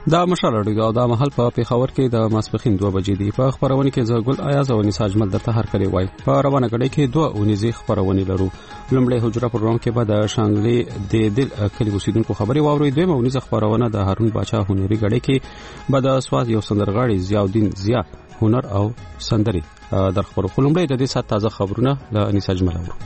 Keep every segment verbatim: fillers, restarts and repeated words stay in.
دا مشال اړیږي او دا محل په پیښور کې د ماسپخین دوه بجې دی. په خبرونه کې زه ګل ایاز او نساج مل درته هر کړی وای. په روانه غړې کې دوه اونیزي خبرونه لرو. لومړی حجره پروګرام کې به د شانګلي د دل کلی اوسیدونکو خبري واوري. دویم اونیزه خبرونه د هارون باچا هنري غړې کې به د سواد یو سندرغاړي ضیاءالدین ضیا هنر او سندري در خبرو. لومړی د دې سات تازه خبرونه د نساج مل اورو.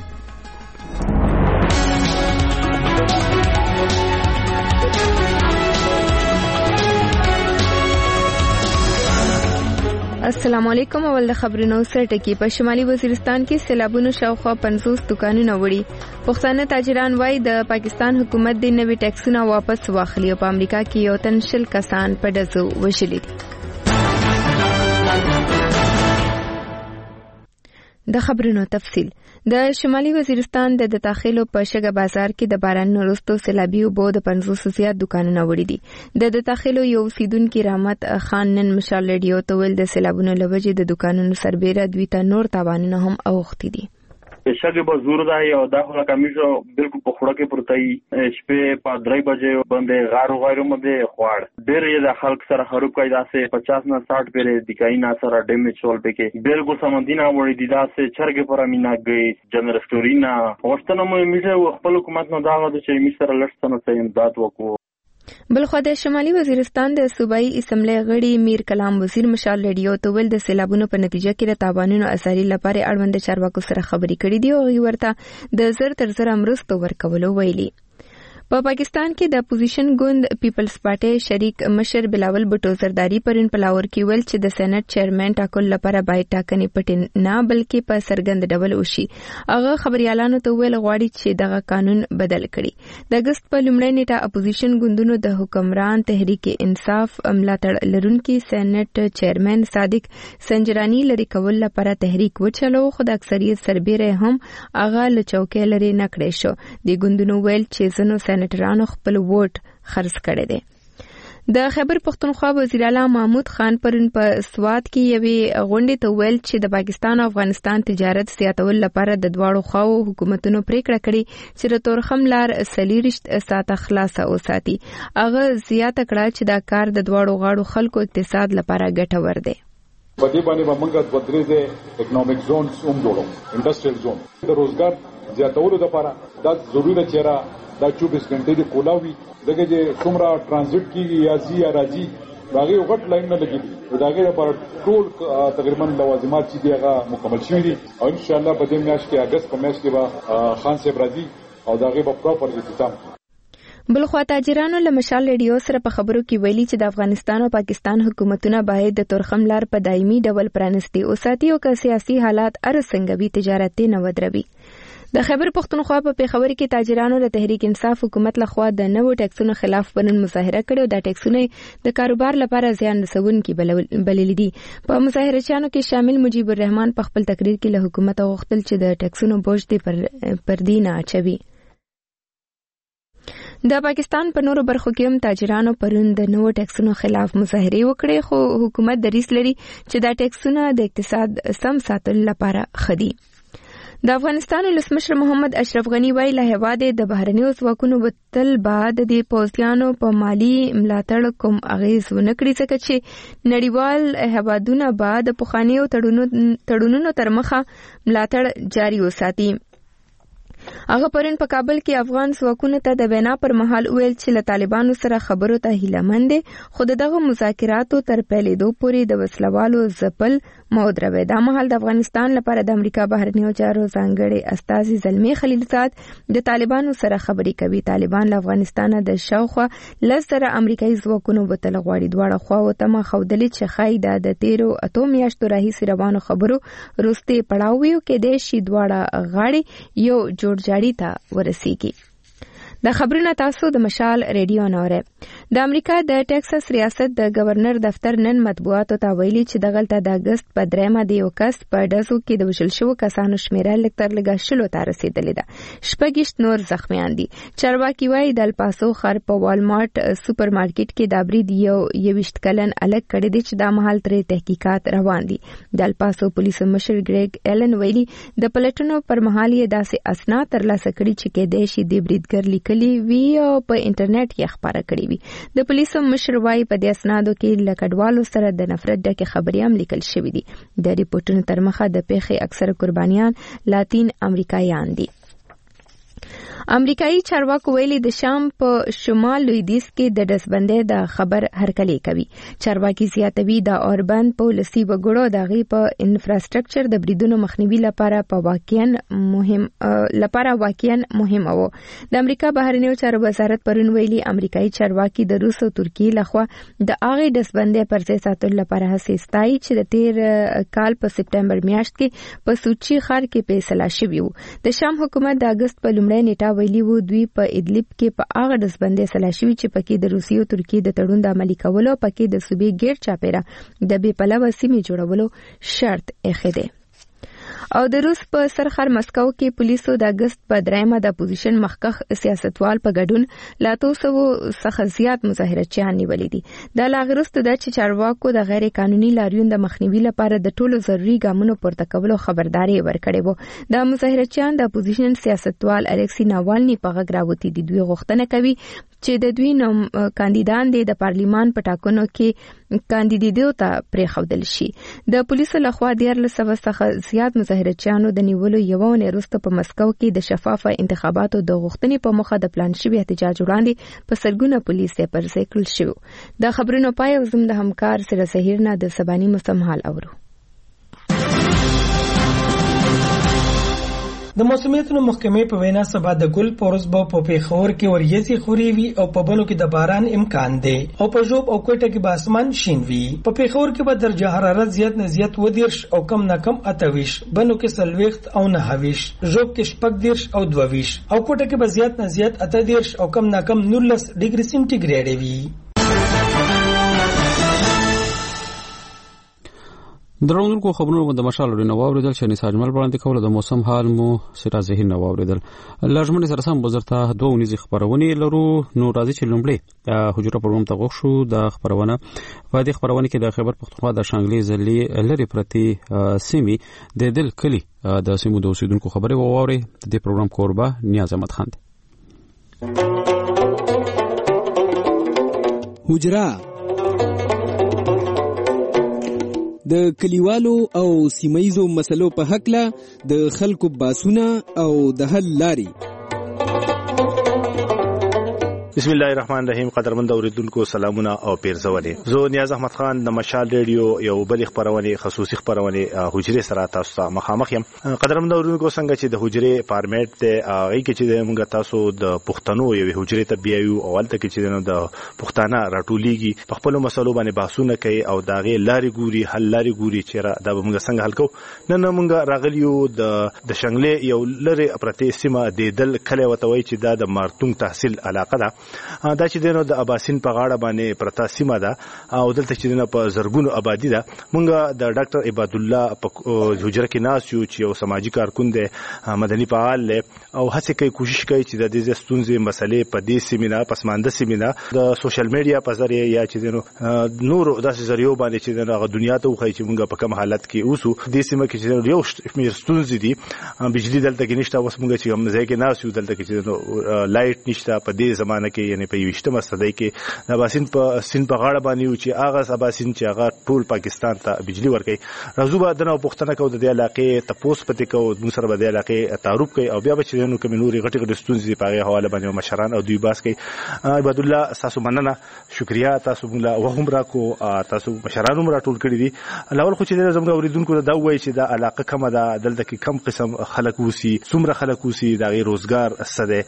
السلام علیکم. اول د خبرونو سره ټکی. په شمالي وزیرستان کې سیلابونو شاوخوا پنځوس دکانونه وړي. پښتانه تاجران وایي د پاکستان حکومت د نوي ټیکسونه واپس واخلي او په امریکا کې یو تن شل کسان په ډزو وژلي دي. د خبرونو تفصیل. د شمالي وزیرستان د داخلو په شګه بازار کې د باران وروسته سیلابي اوبو د پنځوس زیات دکانونه وړي دي. د داخلو یو اوسیدونکو رحمت خان نن مشال ریډیو ته ویل د سیلابونو لوجې د دکانونو سربېره دوی ته نور تاوانونه هم اوختي دي. شګه به زور ده او دا خو کمیشو بالکل په خوړه کې پرتای شپې په درې بجې باندې غارو غایرو باندې خوړ ډېر یې د خلک سره خروب کوي داسې پچاس نه ساठ پیره د کاینا سره ډیمیج ول پکې بالکل سمندینا وړي دي داسې چرګ پر امینا گئی جنرال سټورینا وختنه مې میشه خپل حکومت نه دا غوډه چې می سره لښتنه څه امداد وکړو. بلخو د شمالي وزیرستان د صوبایي اسمبلی غړي میر کلام وزیر مشال ریډیو ته ویل د سیلابونو په نتیجه کې د تاوانونو اثرې لپاره اړوند چارواکو سره خبرې کړې دي او ورته د زر تر زر مرستو ورکولو ویلي. په پا پاکستان کې د اپوزیشن ګوند پیپلز پارټي شریک مشر بلاول بټو زرداری پرون پلاور کې ویل چې د سېنات چیرمن ټاکل لپاره باید ټاکنې پټ نه بلکې په سرګند ډول وشي. هغه خبريالانو ته ویل غواړي چې دغه قانون بدل کړي. د اگست په لومړۍ نیټه اپوزیشن ګوندونو د حکمران تحریک انصاف ملاتړ لرونکي سېنات چیرمن صادق سنجرانی لري کول لپاره تحریک وچلو خو د اکثریت سربېره هم هغه له چوکۍ لري نکړې شو. د ګوندونو ویل چې زنو سېنټرانو خپل ووټ خرڅ کړی دی. د خیبر پختونخوا وزیر اعلی محمود خان پرون په سوات کې یوې غونډې ته ویل چې د پاکستان او افغانستان تجارت زیاتول لپاره د دواړو خواو حکومتونو پریکړه کړې چې د تورخم لار سلیریشت ساته خلاصه وساتي. هغه زیاته کړه چې دا کار د دواړو غاړو خلکو اقتصاد لپاره ګټور دی. په دې باندې موږ د ودرېزه اکونومیک زون سوم جوړو انډستریل زون د روزګار زیاتولو لپاره دا ضروري ده چې دا چوبیس غنټې د کولاوي دغه چې څومره ترانزیت کیږي یا زی یا راځي باغې وغټ لاین نه لګي داګه لپاره ټول تقریبا لوازمات چې دیغه مکمل شوي دي او ان شاء الله په دې میاشت کې اگست په میاشت کې به خان صاحب راځي او داګه په پراپر اختتام. بلخوا تاجرانو له مشال ریډیو سره په خبرو کې ویلي چې د افغانستان او پاکستان حکومتونه باید د تورخم لار په دایمي ډول پرانستي او ساتي او که سیاسي حالات ارڅنګ وي تجارت نه ودروي. د خیبر پختونخوا په پیښور کې تاجرانو د تحریک انصاف حکومت لخوا د نوو ټیکسونو خلاف پرون مظاهره کړې او د ټیکسونو د کاروبار لپاره زیان رسونکي بللي دي. په مظاهرچیانو کې شامل مجيب الرحمن په خپل تقریر کې له حکومت غوښتل چې د ټیکسونو بوج دې پر پردي نه اچوي. د پاکستان په نورو برخو کې هم تاجرانو پرون د نوو ټیکسونو خلاف مظاهره وکړې خو حکومت دریځ لري چې دا ټیکسونه د اقتصاد سم ساتلو لپاره خدي. د افغانستان ولسمشر محمد اشرف غنی وایي له هیواده د بهرنیو ځواکونو وتل بعد د پوځیانو په مالی ملاتړ کوم اغیز ونکړي ځکه چې نړیوال هیوادونه بعد پخوانیو تړونونو تر مخه ملاتړ جاري وساتي. هغه پرون په کابل کې افغان ځواکونو ته د وینا پر مهال ویل چې له طالبانو سره خبرو ته هیله مند دي خو دغه مذاکراتو تر پیلېدو پورې د وسلوالو ځپل مودروي. دا مهال د افغانستان لپاره د امریکا بهرنیو چارو ځانګړي استازي زلمی خلیلزاد د طالبانو سره خبرې کوي. طالبان له افغانستان د شاوخوا لس زره امریکایي ځواکونو وتل غواړي. دواړه خواو ته مخاودلې چې خایدا د تیرو اتو میاشتو راهیسې روانو خبرو وروسته پړاو کې د شي دواړه غاړي یو جوړ جاړي ته ورسیږي. د خبرونه تاسو د مشال ریډیو نوره. د امریکا د ټیکساس ریاست د گورنر دفتر نن مطبوعاتو ته ویلي چې دغلته د اگست په درېمه د یو کس په ډزو کې د وژل شوو کسانو شمیره لکتر لګا شلو ته رسیدلې ده. شپږیشت نور زخمیان دي. چارواکي وایي د الپاسو ښار په والمارټ سوپر مارکیټ کې د برید یو یویشت کلن الګ کړی دی چې د مهال ترې تحقیقات روان دي. د الپاسو پولیسو مشر ګریګ ایلن ویلي د پلټنو پر مهال یې داسې اسناد ترلاسه کړي چې کېدای شي د بریدګر لیک لیکلي وی او په انټرنیټ کې خبره کړې وي. د پولیسو مشر وايي په دې اسنادو کې له کډوالو سره د نفرت ډکې خبرې هم لیکل شوې دي. د ریپورتونو تر مخه د پیښې اکثره قربانیان لاتین امریکایان دي. امریکایي چارواکو ویلي د شام په شمال لویدیځ کې د ډزبندۍ د خبر هرکلی کوي. چارواکي زیاتوي د اوربند په ولسي وګړو د غي په انفراستراکچر د بریدونو مخنیوي لپاره په واقعا مهم لپاره واقعا مهم وو. د امریکا بهرنیو چارو وزارت پرون ویلي امریکایي چارواکي د روس او ترکیې لخوا د هغه ډزبندۍ پر ځای ساتلو لپاره هڅې ستایي چې د تیر کال په سپټمبر میاشت کې په سوچي ښار کې فیصله شوې و. د شام حکومت د اگست په لومړۍ نیټه ویلي وو دوی په ادلب کې په هغه ډزبندۍ سلا شوي چې پکې د روسیې او ترکیې د تړون د عملي کولو پکې د صوبې ګیر چاپیره د بې پلوه سیمې جوړولو شرط ایښی دی. او د روس په سرخر مسکو کې پولیسو د اگست په درېمه د اپوزیشن مخکخ سیاستوال په ګډون لا توسو څخه زیات مظاهرچیان نیولې دي. دا لا غرسته د چارواکو د غیر قانوني لاریون د مخنیوي لپاره د ټولو ضروري ګامونو پورته کولو خبرداري ورکړې وو. د مظاهرچیان د اپوزیشن سیاستوال الکسی ناوالني په غږ راوتی دي. دوی غوښتنه کوي چې د دوی نوم کاندیدان د پارلیمان په ټاکنو کې کاندیدېدو ته پریښودل شي. د پولیسو لخوا دیارلس سوه څخه زیات مظاهرچیانو د نیولو یوه اونۍ وروسته په مسکو کې د شفافه انتخاباتو د غوښتنې په مخه د پلان شوي احتجاج وړاندې په سلګونه پولیس یې پر ځای کړل شوي. د خبرونو پای او زموږ د همکار سره سهیر نه د سباني موسم حال اورو. د موسمیاتو محکمې په وینا سبا د ګل پورز به په پیښور کې وریځي خوري وي او په بلو کې د باران امکان دی او په جوب او کوټه کې به اسمان شین وي. په پیښور کې به درجه حرارت زیات نه زیات ودیرش او کم نه کم اتويش، بنو کې سلويخت او نه هويش، جوب کې شپږ دیرش او دوويش او کوټه کې به زیات نه زیات اتدیرش او کم نه کم نولس ډیګري سنټیګریډ وي. درونکو خبرونو د مشال لري نو اوریدل چې نساج مل وړاندې کول د موسم حال مو سره ذهن نو اوریدل لازمنه سره سم بزرته دوه ونیزي خبرونه لرو. نو راځي چې لومړی حجره پروګرام ته غوښ شو د خبرونه په دې خبرونه کې د خبر پښتونخوا د شانګلي زلي لري پرتی سیمي د دل کلی د سیمو د اوسیدونکو خبره ووري. د دې پروګرام کوربه نیاز احمد خان. حجره د کلیوالو او سیمایزو مسلو په حق له د خلکو باسونه او د حل لاري. بسم الله الرحمن الرحیم. قدرمن اوریدونکو سلامونه او پیرزونه. زه نیاز احمد خان د مشال ریډیو یو بل خبرونه خصوصي خبرونه حجره سره تاسو ته مخامخ یم. قدرمن اوریدونکو څنګه چې د حجره فارمیټ ته هغه کې چې موږ تاسو د پښتنو یو حجره ته بیايو او الته کې چې د پښتانه راټولېږي په خپل مسلو باندې بحثونه کوي او داغه لاري ګوري حل لاري ګوري چې دا موږ څنګه حل کوو. نن موږ راغلیو د د شنګلې یو لری پرتی سیمه د دل کله وتوي چې دا د مارتونګ تحصیل علاقه ده. دا چې دنو د اباسین په غاړه باندې پرتا سیمه ده او دلته چې دنه په زرګونو آبادی ده. مونږ د ډاکټر عباد الله په حجره کې ناس یو چې یو سماجی کارکون دی، مدني فعال دی او هڅه کوي کوشش کوي چې د دې ستونزې مسلې په دې سیمینه پسمانده سیمینه د سوشل میډیا په ذریعہ یا چې دنو نور داسې ذریعہ باندې چې دغه دنیا ته وخی چې مونږ په کوم حالت کې اوسو. دې سیمه کې چې یو ستونزې دي، بجلی دلته کې نشته، اوس مونږ چې هم ځای کې ناس یو دلته کې چې لایټ نشته. په دې زمانه کې یعنی په یوشتمه صدۍ کې د اباسین په سین په غاړه باندې و چې هغه اباسین چې هغه ټول پاکستان ته بجلی ورکړي. راځو به دنه پښتنه کو د دې علاقې تپوس پته کو موږ سره به د علاقې تعارف کوي او بیا به چې نو کوم نوري غټي غټي ستونزې په هغه حواله باندې مشران او دوی باس کوي. عباد الله تاسو مننه، شکریا تاسو موږ وهم را کو تاسو مشرانو مرا ټول کړی دي. الاول خو چې زموږ اوریدونکو دا وایي چې دا علاقه کومه ده، دلته کې کم قسم خلک وسی، څومره خلک وسی، دا غي روزګار سده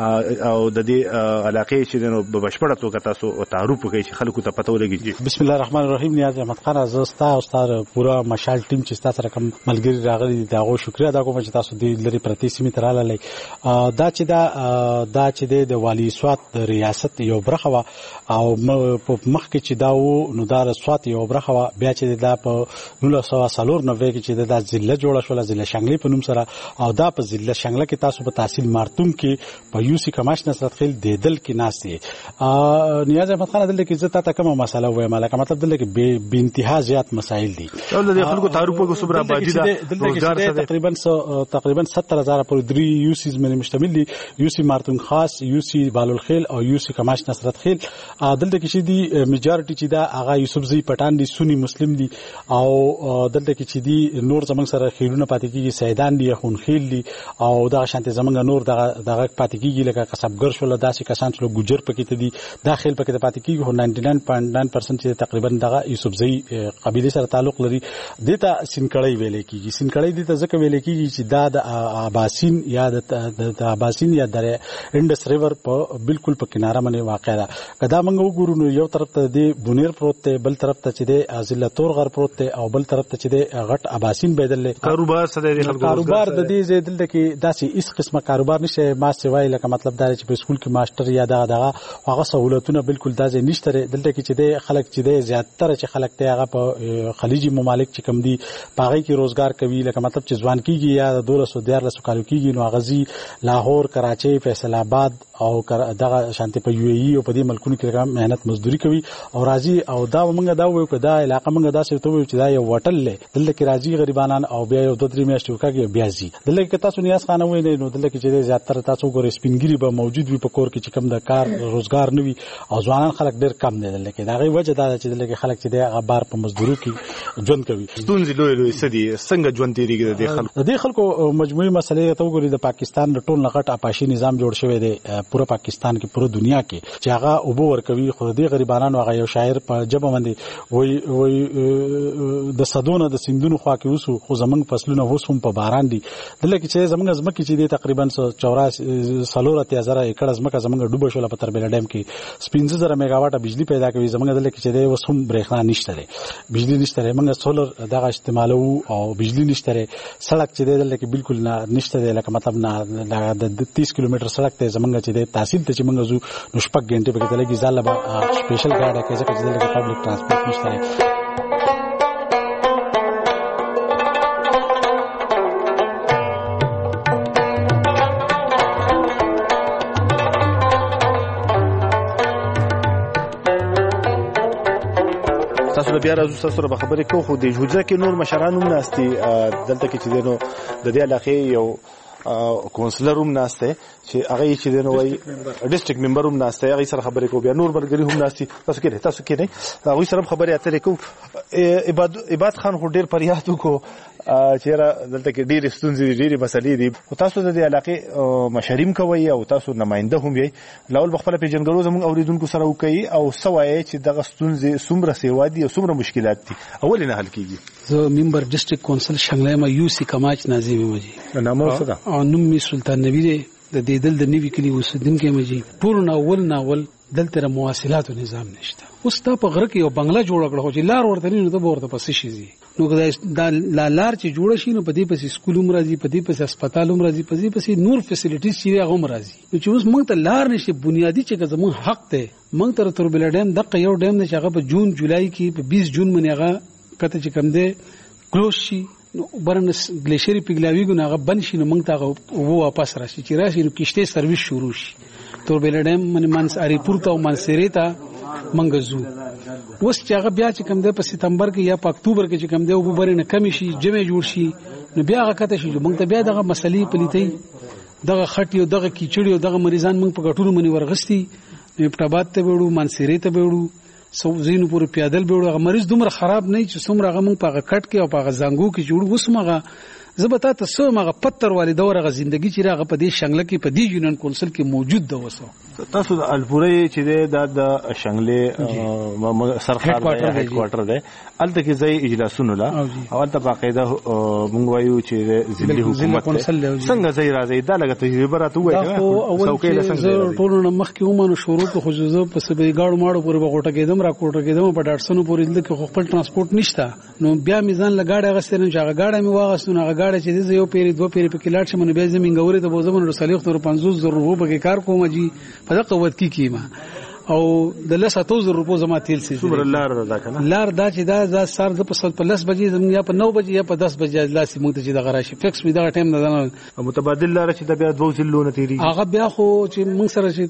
او د دې علاقې چې نو په بشپړه توګه تاسو تعارف کوي چې خلکو ته پته ولګي. بسم الله الرحمن الرحیم. نیاز احمد خان ازستا او ستاره پورا مشال ټیم چې تاسو سره کوم ملګری راغلي دا غو شکریا ادا کوم چې تاسو دې لري پرتی سیمه تراله لای. دا چې دا دا چې د والی سوات ریاست یو برخه وا او مخ کې چې دا و نو دا سوات یو برخه وا، بیا چې دا په نولس سوه څلور نوي کې چې دا ضلع جوړه شو، ضلع شنګلې په نوم سره، او دا په ضلع شنګله کې تاسو په تحصیل مارتوم کې په یوسی کماش نصرت خیل د دل کې ناشته. نیاز احمد خان دلته کې زه تا کومه مسله وایم لکه مطلب دلته کې به انتها زیات مسایل دي. د خلکو تعارف په صبر آبادی دا روزګار څه تقریبا تقریبا ستر هزار پر درې یو سیز باندې مشتمل دي. یو سی مارتون خاص، یو سی بالالخیل او یو سی کماش نصرت خیل. دلته کې چې دي میجارټي چې دا هغه یوسفزئی پټان دي، سنی مسلم دي او دلته کې چې دي نور زمنګ سره خیلونه پاتې کیږي، سیدان دي، خون خیل دي او دا شانته زمنګ نور دغه دغه پاتې کیږي لکه قصبګر شول، داسې کسان چې ګجر پکې ته دي داخل پکې ته پاتې کیږي. هو نننه نهه داشمه نهه پرسنټ چې تقریبا دغه یوسفزئی قبیله سره تعلق لري. دته سینکړی ویل کیږي. سینکړی دته ځکه ویل کیږي چې دا د اباسین یا د اباسین یا د انډس ریور په بالکل په کناره باندې واقع ده. کدا موږ وګورو نو یو طرف ته د بونیر پروت ته، بل طرف ته چې د ازله تور غر پروت ته او بل طرف ته چې د غټ اباسین بدل کاروبار سره د خلکو کاروبار د دې زیدل د کې داسې هیڅ قسمه کاروبار نشه. ما سوای لکه مطلب دا چې په سکول کې ماستر یا دغه دغه هغه سہولتونه بالکل داسې نشته. دلته کې چې د خلک چې د زیاتره چې خلک ته هغه په خلیجی ممالک چې کم دي پاغي کې روزګار کوي لکه مطلب چې ځوان کیږي یا دولس سو دیارلس کالو کیږي نو غزي لاهور، کراچي، فیصل آباد او دغه شانتي په یو ای او په دې ملکونو کې مهنت مزدوري کوي او راځي او دا موږ دا وایو چې دا علاقه موږ دا څه ته وایو چې دا یو وټل له دلته کې راځي غریبانان او بیا یو دوه درې میاشتې وکړي بیا ځي. دلته کې تاسو نیاز خانه وای نه نو دلته کې چې زیاتره تاسو ګورئ سپینګری به موجود وي په کور کې چې کم د کار روزګار نه وي او ځوانان خلک ډېر کم دي. دلته کې دا غي وجه دا چې دلته کې خلک چې د غبار په مزدوري کې ژوند کوي. ستونزې لوی لوی سدي څنګه ژوند تیریږي د خلکو د خلکو مجموعي مسلې ته وګورئ. د پاکستان د ټول نغټ اپاشي نظام جوړ شوی دی پوره پاکستان کې پوره دنیا کې چې هغه اوبو ورکوي. خو د غریبانو هغه یو شاعر په جبه باندې وای وای د صدونه د سیندونو خوا کې وسو خو زمنګ فصلونه وسوم په باران دي. دلته کې چې زمنګ زمکه چې دی تقریبا چوراسی سلورت هزار ایکړ زمکه زمنګ ډوبه شول په تربیل ډیم کې سپینځه زره میگاواټه بجلی پیدا کوي. زمنګ دلته کې چې دی وسوم برېښنا نشته لري، بجلی نشته لري. موږ سولر دغه استعمالو او بجلی نشته لري. سړک چې دی دلته کې بالکل نشته دی لکه مطلب نه د تیس کیلومتر سړک ته زمنګ چې دی تحصیل ته چې موږ زو نو شپږ غنټه به کېدلې ځاله به سپیشل ګاډي کې ځکه چې دلته پبلک ترانسپورت نشته. تاسو بیا راځو تاسو سره خبرې کوو. خو د جوجه کې نور مشران هم ناستي دلته کې چې دینو د دې علاقې یو کونسلر هم ناشته چې هغه چې دنه وای ډیسټریکټ ممبر هم ناشته هغه سره خبرې کوو. بیا نور برګری هم ناشتي. تاسو کې تاسو کې نه هغه سره خبرې اترې کوو. عباد عباد خان خو ډیر پریاد وکړو چې را دلته کې ډیر ستونزې ډیر مسلې دي. تاسو د دې علاقې مشریم کوي او تاسو نماینده هم یې لاول بخپله پیژنګلو زموږ اوریدونکو سره وکړي او سوای چې دغه ستونزې څومره سیوا دي او څومره مشکلات دي اول نه حل کیږي. زه ممبر ډیسټریکټ کونسل شنګلای ما یو سی کماچ ناظم مجي نامو څه ده او نوم می سلطان نبی دی د دې دل د نوی کلی اوسیدونکو مجي ټول ناول ناول دلته مواصلات نظام نشته. اوس ته په غره کې یو بنگلا جوړ کړو چې لار ورته نه ته ورته پسې شي نو دا لار چې جوړ شي نو په دې پسې سکول هم راځي، په دې پسې هسپتال هم راځي، په دې پسې نور فیسیلیټیز چې هغه هم راځي. نو چې اوس موږ ته لار نشي بنیادی چې زموږ حق ته موږ تر تر بل ډیم دغه یو ډیم نه چې هغه په جون جولای کې په بیس جون باندې هغه کته چې کم دی کلوز شي نو برنس ګلیشری پیګلاوی ګو هغه بن شي نو موږ ته وو واپس راشي چې راشي نو کشته سرویس شروع شي تر بل ډیم باندې منس اړې پورته او منسری ته منګزو. اوس چې هغه بیا چې کم دی په سپتمبر کې یا په اکتوبر کې چې کم دی او ببرې نه کمی شي جمع جوړ شي نو بیا هغه کته شي موږ ته بیا دغه مسلې پلیتي دغه خټي او دغه کیچړي او دغه مریضان موږ په ګټورو منی ورغستی پټاباد ته وړو منسری ته وړو سو زینو پور پیادل به وړو. مریض دومره خراب نه چې څومره هغه موږ په کټ کې او په زنګو کې جوړ وسمغه زبتا ته سو مغه پتر والي دورغه ژوندۍ چې راغه په دې شنګله کې په دې یونین کونسل کې موجود ده. وسو تاسو د الپورې چې د د شنګله سرکار هډ کوارټر ده الته کې ځای اجلاسونه لا او الته باقاعده مونږ وایو چې ضلع حکومت څنګه ځای راځي دا لګته تجربه راته وایي څوکې له څنګه ټول نو مخ کې ومنو شروع کو خصوصا په سبې گاډو ماړو پورې بغوټه کېدم را کوټه کېدم په ډاټسونو پورې دل کې خپل ترانسپورت نشته نو بیا میزان لګاډه غسرن چې هغه گاډه می واغستونه هغه گاډه چې یو پیری دوه پیری په کلاټ شمن بیا زمینګوري ته بوزمن رسالیخ تر پنځوس زره روپو به کار کوم جی په دغه وخت کې کیما او د لسه توزر روپو زما تیل سي صبر لار دا کنه لار دا چې دا ز سر د په پلس بجې زم یا په نو بجې یا په دس بجې لاسي موږ ته چې د غراشي فکس می دا ټایم نه متبادل لار چې دا بیا دوه ځلونه تیری هغه بیا خو چې موږ سره چې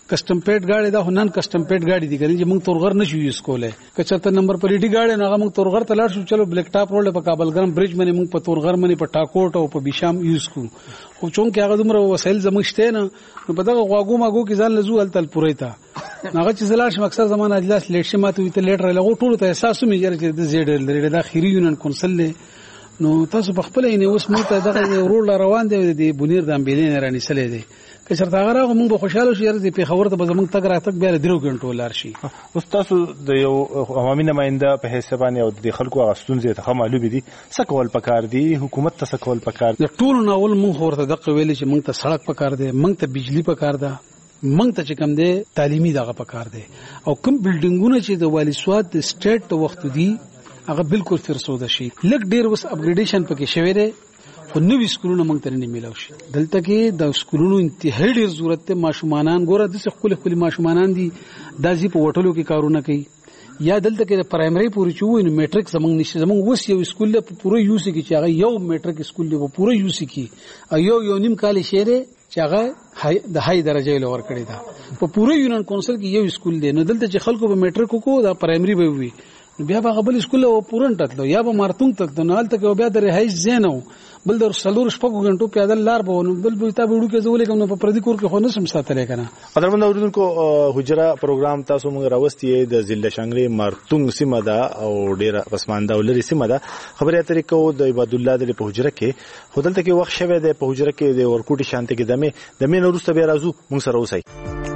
کسٹم پیډ گاډي دا نن کسٹم پیډ گاډي دي چې موږ تورغر نشو یوز کولای کچته نمبر پلیټي گاډي نه موږ تورغر ته لاړ شو چلو بلیک ټاپ روډ په کابل ګرم برج باندې موږ په تورغر باندې په ټاکوټ او په بشام یوز کوو خو چونکه هغه دومره وسایل زموږ شته نه نو په دغه غواګو ماګو کې ځان لزو التل پوره تا هغه چې زلار شم اکثر زمانه اجلاس لیټ شي ماته ویته لیټ راغله ټول ته احساس مې جره چې د زیډ لري د اخیری یونین کونسل نو تاسو په خپل نه اوس مو ته دغه ورول روان دی د بنیر د امبیلین رانی سره دی که چرته هغه راغو موږ خوشاله شو یاره په خبره ته زموږ تک راتک بیا درو غنټو لار شي اوس تاسو د یو عوامي نماینده په حساب باندې او د خلکو غوښتنې ته معلومه دي سکول پکار دي حکومت ته سکول پکار دي ټول ناول موږ ورته دغه ویل چې موږ ته سړک پکار دي موږ ته بجلی پکار ده موږ ته چې کوم دي تعلیمي دغه پکار دي او کوم بلډینګونه چې د والی سواد د سټیټ وخت دي هغه بالکل فرسوده شي لکه ډیر وس اپګریډیشن پکې شوی دی خو نوې سکولونه موږ ته نه میلاو شي دلته کې د سکولونو انتهایی ډیر ضرورت ته ماشومان ګوره د څه خپل خپل ماشومان دي دازي په وټلو کې کارونه کوي یا دلته کې د پرایمري پورې چوي نو میټریک زمونږ نشي زمونږ وس یو سکول له پوره یو سي کې چې هغه یو میټریک سکول دی په پوره یو سي کې او یو یو نیم کال شهره چې هغه د هاي درجه لور کړی دا په پوره یونین کونسل کې یو سکول دی نو دلته چې خلکو په میټریک کو دا پرایمري به وي بیا به قبل سکول او پورن تتلو یا به مارتون تتلو نه تل بیا د رهایش زینو بل در سلور شپږ غنټو پیادل لار به نو بل به تا وړو کې زولې کوم په پردي کور کې خو نه سم ساتلې کنه قدرمن اوریدونکو حجره پروګرام تاسو موږ راوستي د ضلع شنګري مارتون سیمه ده او ډیره پسمانده ولري سیمه ده خبري اترې کو د عباد الله د په حجره کې هدلته کې وخت شوه د په حجره کې د ورکوټي شانته کې دمه د مين وروسته به راځو موږ سره اوسئ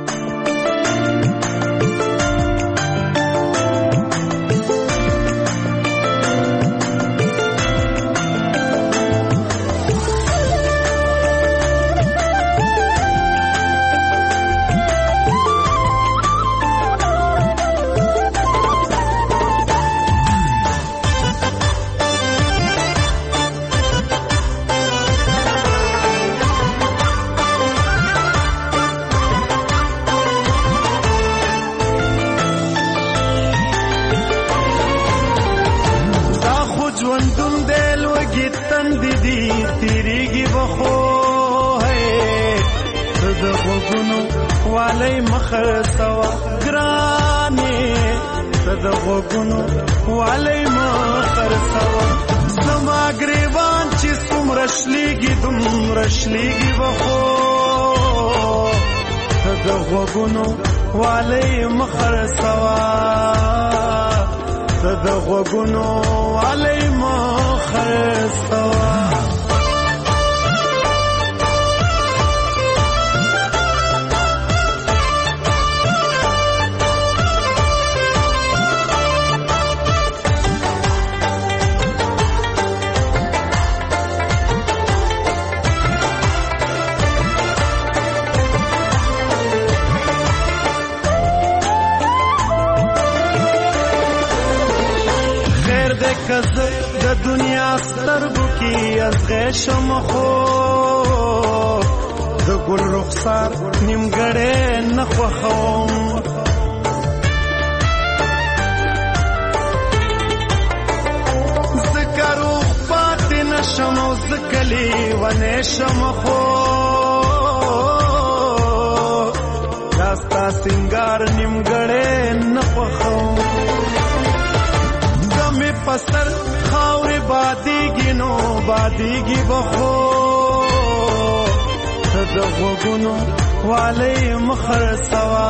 د دنیا سترګو کې ازغه شم خو د ګل رخسار نیمګړې نه خوښوم ذکرو پاتې نشم او ذکلی ونه شم خو داستا سنگار نیمګړې نه خوښوم پستر خاور بادیگی نو بادیگی بخو تدغوگونو والی مخر سوا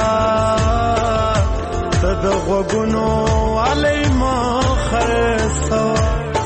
تدغوگونو والی مخر سوا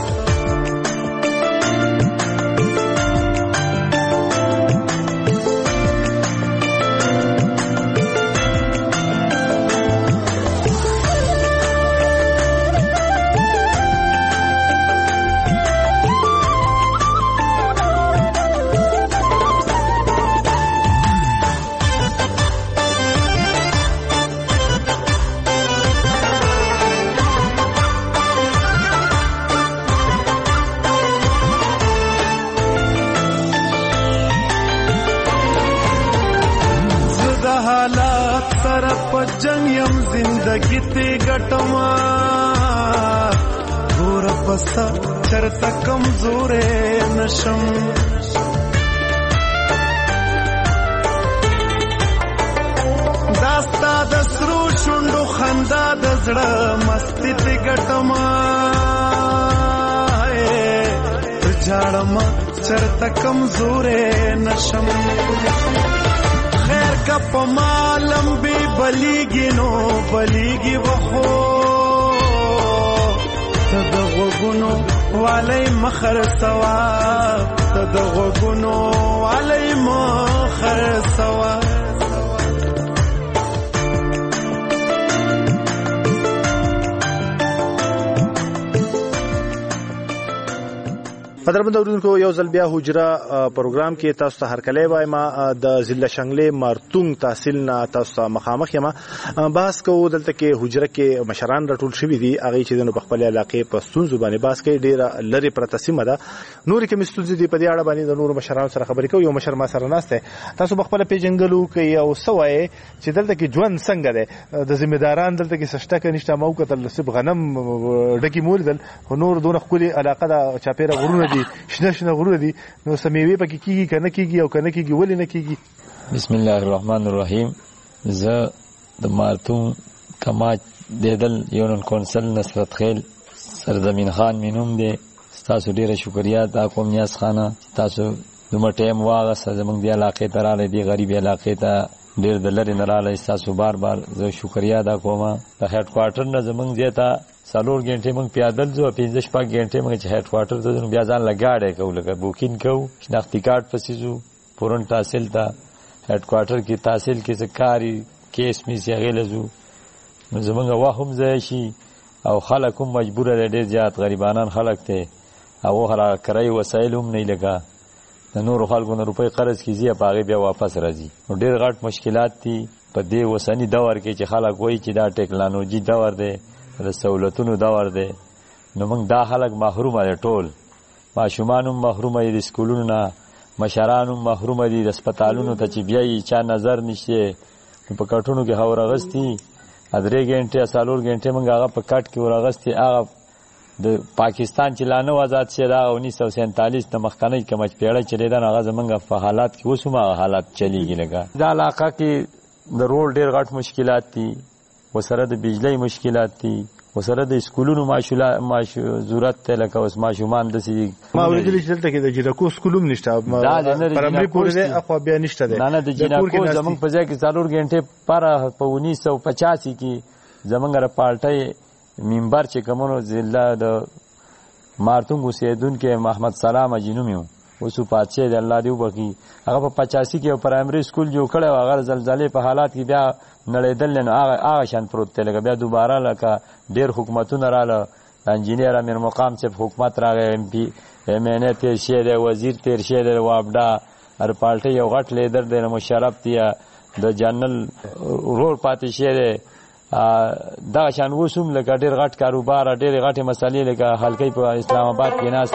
جنگ یم زندگی تی گٹما گور پسا چرتا کمزور نشم زستا د سرو شونډو خندا د زړه مستی ته ګټما جاړم چرته کمزورې نشم خیر کا پمالم بی بلیگی نو بلیگی وخو تدغو گنو والی مخر سوا تدغو گنو والی مخر سوا قدرمن اوریدونکو یو ځل بیا حجره پروګرام کې تاسو ته هرکلی وایم د ضلع شنګلې مارتونګ تحصیل نه تاسو ته مخامخ یم بحث کوو دلته کې حجره کې مشران راټول شوي دي هغه چې د خپل علاقې په ستونزو باندې بحث کوي ډیره لري پرته سیمه ده نورې کومې ستونزې دي په دې اړه باندې د نورو مشرانو سره خبرې کوو یو مشر ما سره ناست دی تاسو په خپله پیژنګلو کوي او څه وایې چې دلته کې ژوند څنګه دی د ذمهداران دلته کې سشټکه نشته ما وکتل صرف غنم ډکي مو لیدل خو نور دونه ښکلې علاقه ده چاپېره غرونه شنه شنه غرونه دي نو سمیوي پکې کیږي کنه کیږي او کنه کیږي ولې نه کیږي بسم الله الرحمن الرحیم زه د مارتون کماچ دیدل یونن کونسل نصرت خیل سرزمین خان مینوم دی تاسو ډیره شکریا تا کوم نیاز خانه تاسو دومره ټیم واغه زمونږ دی علاقې ته راغلی دی غریب علاقې ته ډیر د لرې نه راغلی تاسو بار بار زه شکریا ادا کوم د هډ کوارټر نه زمونږ دی ته څلور غنټې موږ پیادل ځو پنځه شپږ غنټې موږ چې هډ کوارټر ته ځو بیا ځان لګاډې کوو لکه بوکینګ کوو شناختی کارت پسې ځو پورن تحصیل ته هډ کوارټر کې تحصیل کې څه کاري کیس می سي غیله ځو نو زمونږ واهم ځای شي او خلک هم مجبور دي ډېر زیات غریبانان خلک ته او هغه کرای وسایل هم نه لګا د نور خلکو نه روپۍ قرض کیږي په هغه بیا واپس راځي نو ډېر غټ مشکلات دي په دې وسنی دور کې چې خلک وایي چې دا ټیکنالوژي دور دی د سہولتونو دور دی نو موږ دا خلک محروم دي ټول ماشومان هم محروم دي د سکولونو نه مشران هم محروم دي د هسپتالونو ته چې بیا یې چا نظر نشته په کټونو کې هوا راغستي درې غنټې څلور غنټې موږ هغه په کټ کې ورغستي هغه د پاکستان چې لانه آزاد شه دا انیس سو سینتالیس د مخکنی کمچ پیړۍ چلی دا هغه زمونږ په حالات کې وسومه حالات چلیږي لګا دا علاقه کې د روډ ډېر غټ مشکلات دي وسره د بجلی مشکلات دي وسره د سکولونو ماشولا ماش ضرورت ته لکه اوس ماشومان د سي ما ورېدل چې دلته کې د جیرکو سکولوم نشته پرمری پورې اخو بیا نشته ده نه نه د جیرکو زمونږ په ځای کې څلور غنټې پر په انیس سو پچاسی کې زمونږ را پالټي منبر چې کومو ضلع د مارتونګ اوسیدون کې محمد سلام اجینومیو وسو پاتشه د الله دی وبکی هغه په پچاسی کې پرایمری سکول جوړ کړو هغه زلزلې په حالات کې بیا نړیدل نه هغه هغه شان پروت دی لکه بیا دوباره لکه ډیر حکومتونه رااله انجینیر امیر مقام چې حکومت راغی ایم پی ایم ان تیر شه دی وزیر تیر شه دی وابډا هر پالټي یو غټ لیدر دی مشرف دی د جنرال رول پاتې شه دی دا شان وسوم لکه ډیر غټ کاروبار ډیر غټه مسلې لکه حلقې په اسلام آباد کې ناس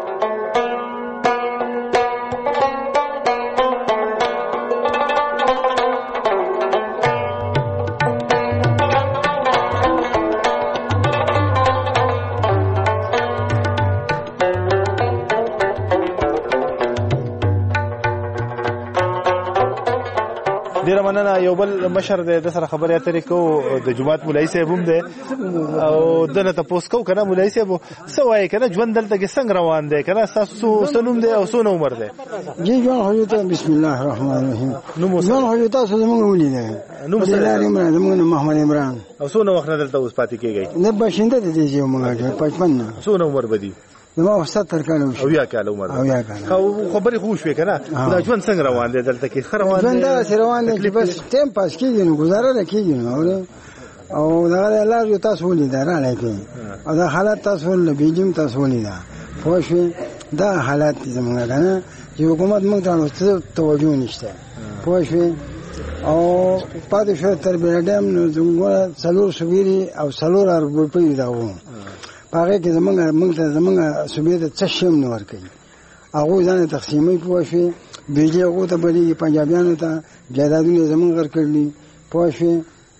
ډیر مننه یو بل مشر د سره خبرې اترې کو د جماعت مولوی صاحب هم دی او دنه تاسو کو کنه مولوی صاحب څه وایي کنه ژوند دلته کې څنګه روان دی کنه تاسو سنوم دی او سونه عمر دی جی ژوند هو ته بسم الله الرحمن الرحیم نو ژوند هو تاسو زموږ ولې دی نو عمران زموږ محمد عمران او سونه وخت دلته اوس پاتې کیږي نه بشینده دي چې موږ پچپن سونه عمر بدی نو ستر کال وشو او یا کال عمر او یا کال خو خبرې خو شوې کنه دا ژوند څنګه روان دی دلته کې روان دی ژوند دا روان دی بس ټیم پاس کیږي نو گزاره کیږي نو او دا الله یو تاسو ولې دا را لکه او دا حالت تاسو ولې بیجیم تاسو ولې دا خو شو دا حالت زمونږ کنه چې حکومت موږ ته توجه نشته خو شو او پاتې شو تر بیرډم نو زموږ څلور سویری او څلور روپۍ دا وو هغه کې زمونږ موږ ته زمونږ صوبې ته څه شیم نه ورکړي هغه ځان تقسیمې پوه شي بجلی هغه ته بلی پنجابیانو ته جایدادونه زمونږ ورکړي پوه شي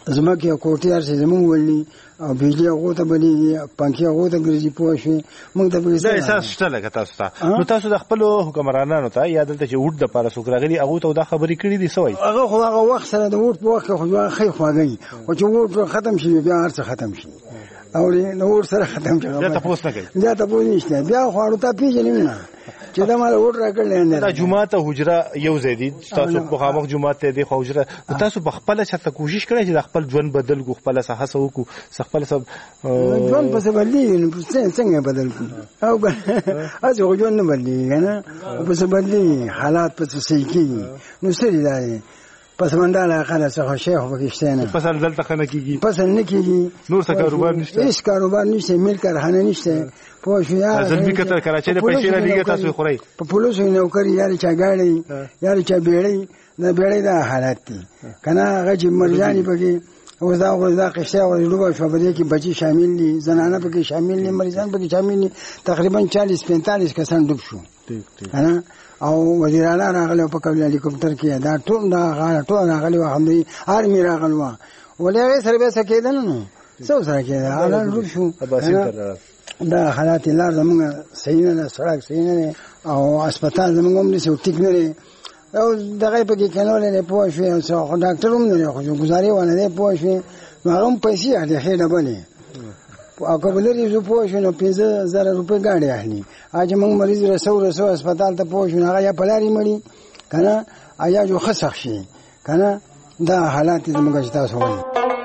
زمکه کوټي ارسه زمون ولني او بجلی هغه ته بلېږي پنکې هغه ته ګرځي پوه شوې موږ ته دا احساس شته لکه تاسو ته نو تاسو د خپل حکمرانانو ته یا دلته چې وډ د پاره څوک راغلي هغه ته دا خبرې کړې دي سوي هغه خو هغه وخت سره د وډ په وخت خو خی خواږي او چې وډ ختم شي بیا هر څه ختم شي او نو وډ سره ختم شي بیا تاسو نه کوي بیا تاسو نشته بیا خو ته پیژنې نه چې دا مال وډ راکړل نه دا جمعه ته حجره یو زیدي تاسو په خامخ جمعه ته دی خو حجره تاسو په خپل چرته کوشش کړئ چې د خپل ژوند بدل کو خپل صحه وکړو خپل سب ژوند په څه بدلی څنګه بدل کو او هغه ژوند نه بدلی کنه په څه بدلی حالات په څه صحیح کیږي نو سړي دی پس منډاله خاله څه شیخ وکښته نه پس دلته خنه کیږي پس نه کیږي نور څه کاروبار نشته هیڅ کاروبار نشته مل کارخانه نشته پوه شو یا ځلبي کتر کراچۍ د پیسې نه لګي تاسو خوري په پولیسو نوکر یاري چا گاډي یاري چا بیړی نه بیړی دا حالت دي کنه هغه چې مرجاني پکې او دا او دا قشته او لوګو شوبري کې بچي شامل دي زنانه پکې شامل دي مریضان پکې شامل دي تقریبا چالیس پینتالیس کسان ډوب شو کنه او وزیرانا راغله په کوم هلیکوپټر کې دا ټول دا غاړه ټول راغلی و هم آرمي راغلو ولې سره به سکیدل نو څو سره کېده حالات ډوب شو دا حالات لار زموږ صحیح نه سړک صحیح نه او هسپتال زموږ هم نشو ټیک نه او دغه په کې کنول نه پوه شو او ډاکټر هم نه خو گزاري ونه نه پوه شو هغه هم پیسې اړه هډه بلې او کوبلري زو پوه شو نو پنځه زره روپۍ گاډي اخلي اج موږ مریض رسو رسو هسپتال ته پوه شو هغه یا پلاري مړي کنه آیا جو خسخ شي کنه دا حالات زموږ تاسو وایي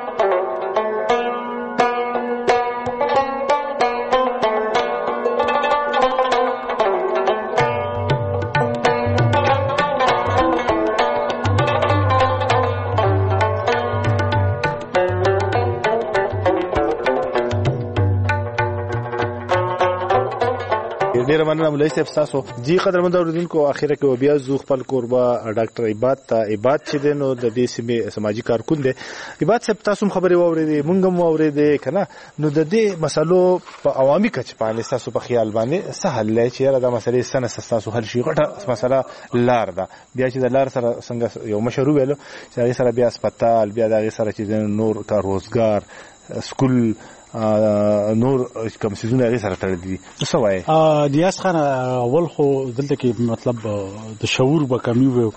ډیر مننه مولوي صاحب تاسو جی قدرمن اوریدونکو اخیره کې بیا زو خپل قربا ډاکټر عبادت ته عبادت چې دینو د دې سیمه سماجی کارکون دی عبادت صاحب تاسو خبرې واورېدې مونږ هم واورېدې کنه نو د دې مسلو په عوامي کچ باندې تاسو په خیال باندې سهل لای چې دا مسلې سنه تاسو حل شي غټه مسله لار ده بیا چې د لار سره څنګه یو مشروع ویلو چې هغه سره بیا هسپتال بیا د هغه سره چې نور کار روزګار سکول نور کوم سيزونه هغه سره تړلي دي څه وایي ا دیاس خان اول خو دلته کې مطلب د شعور به کمی وو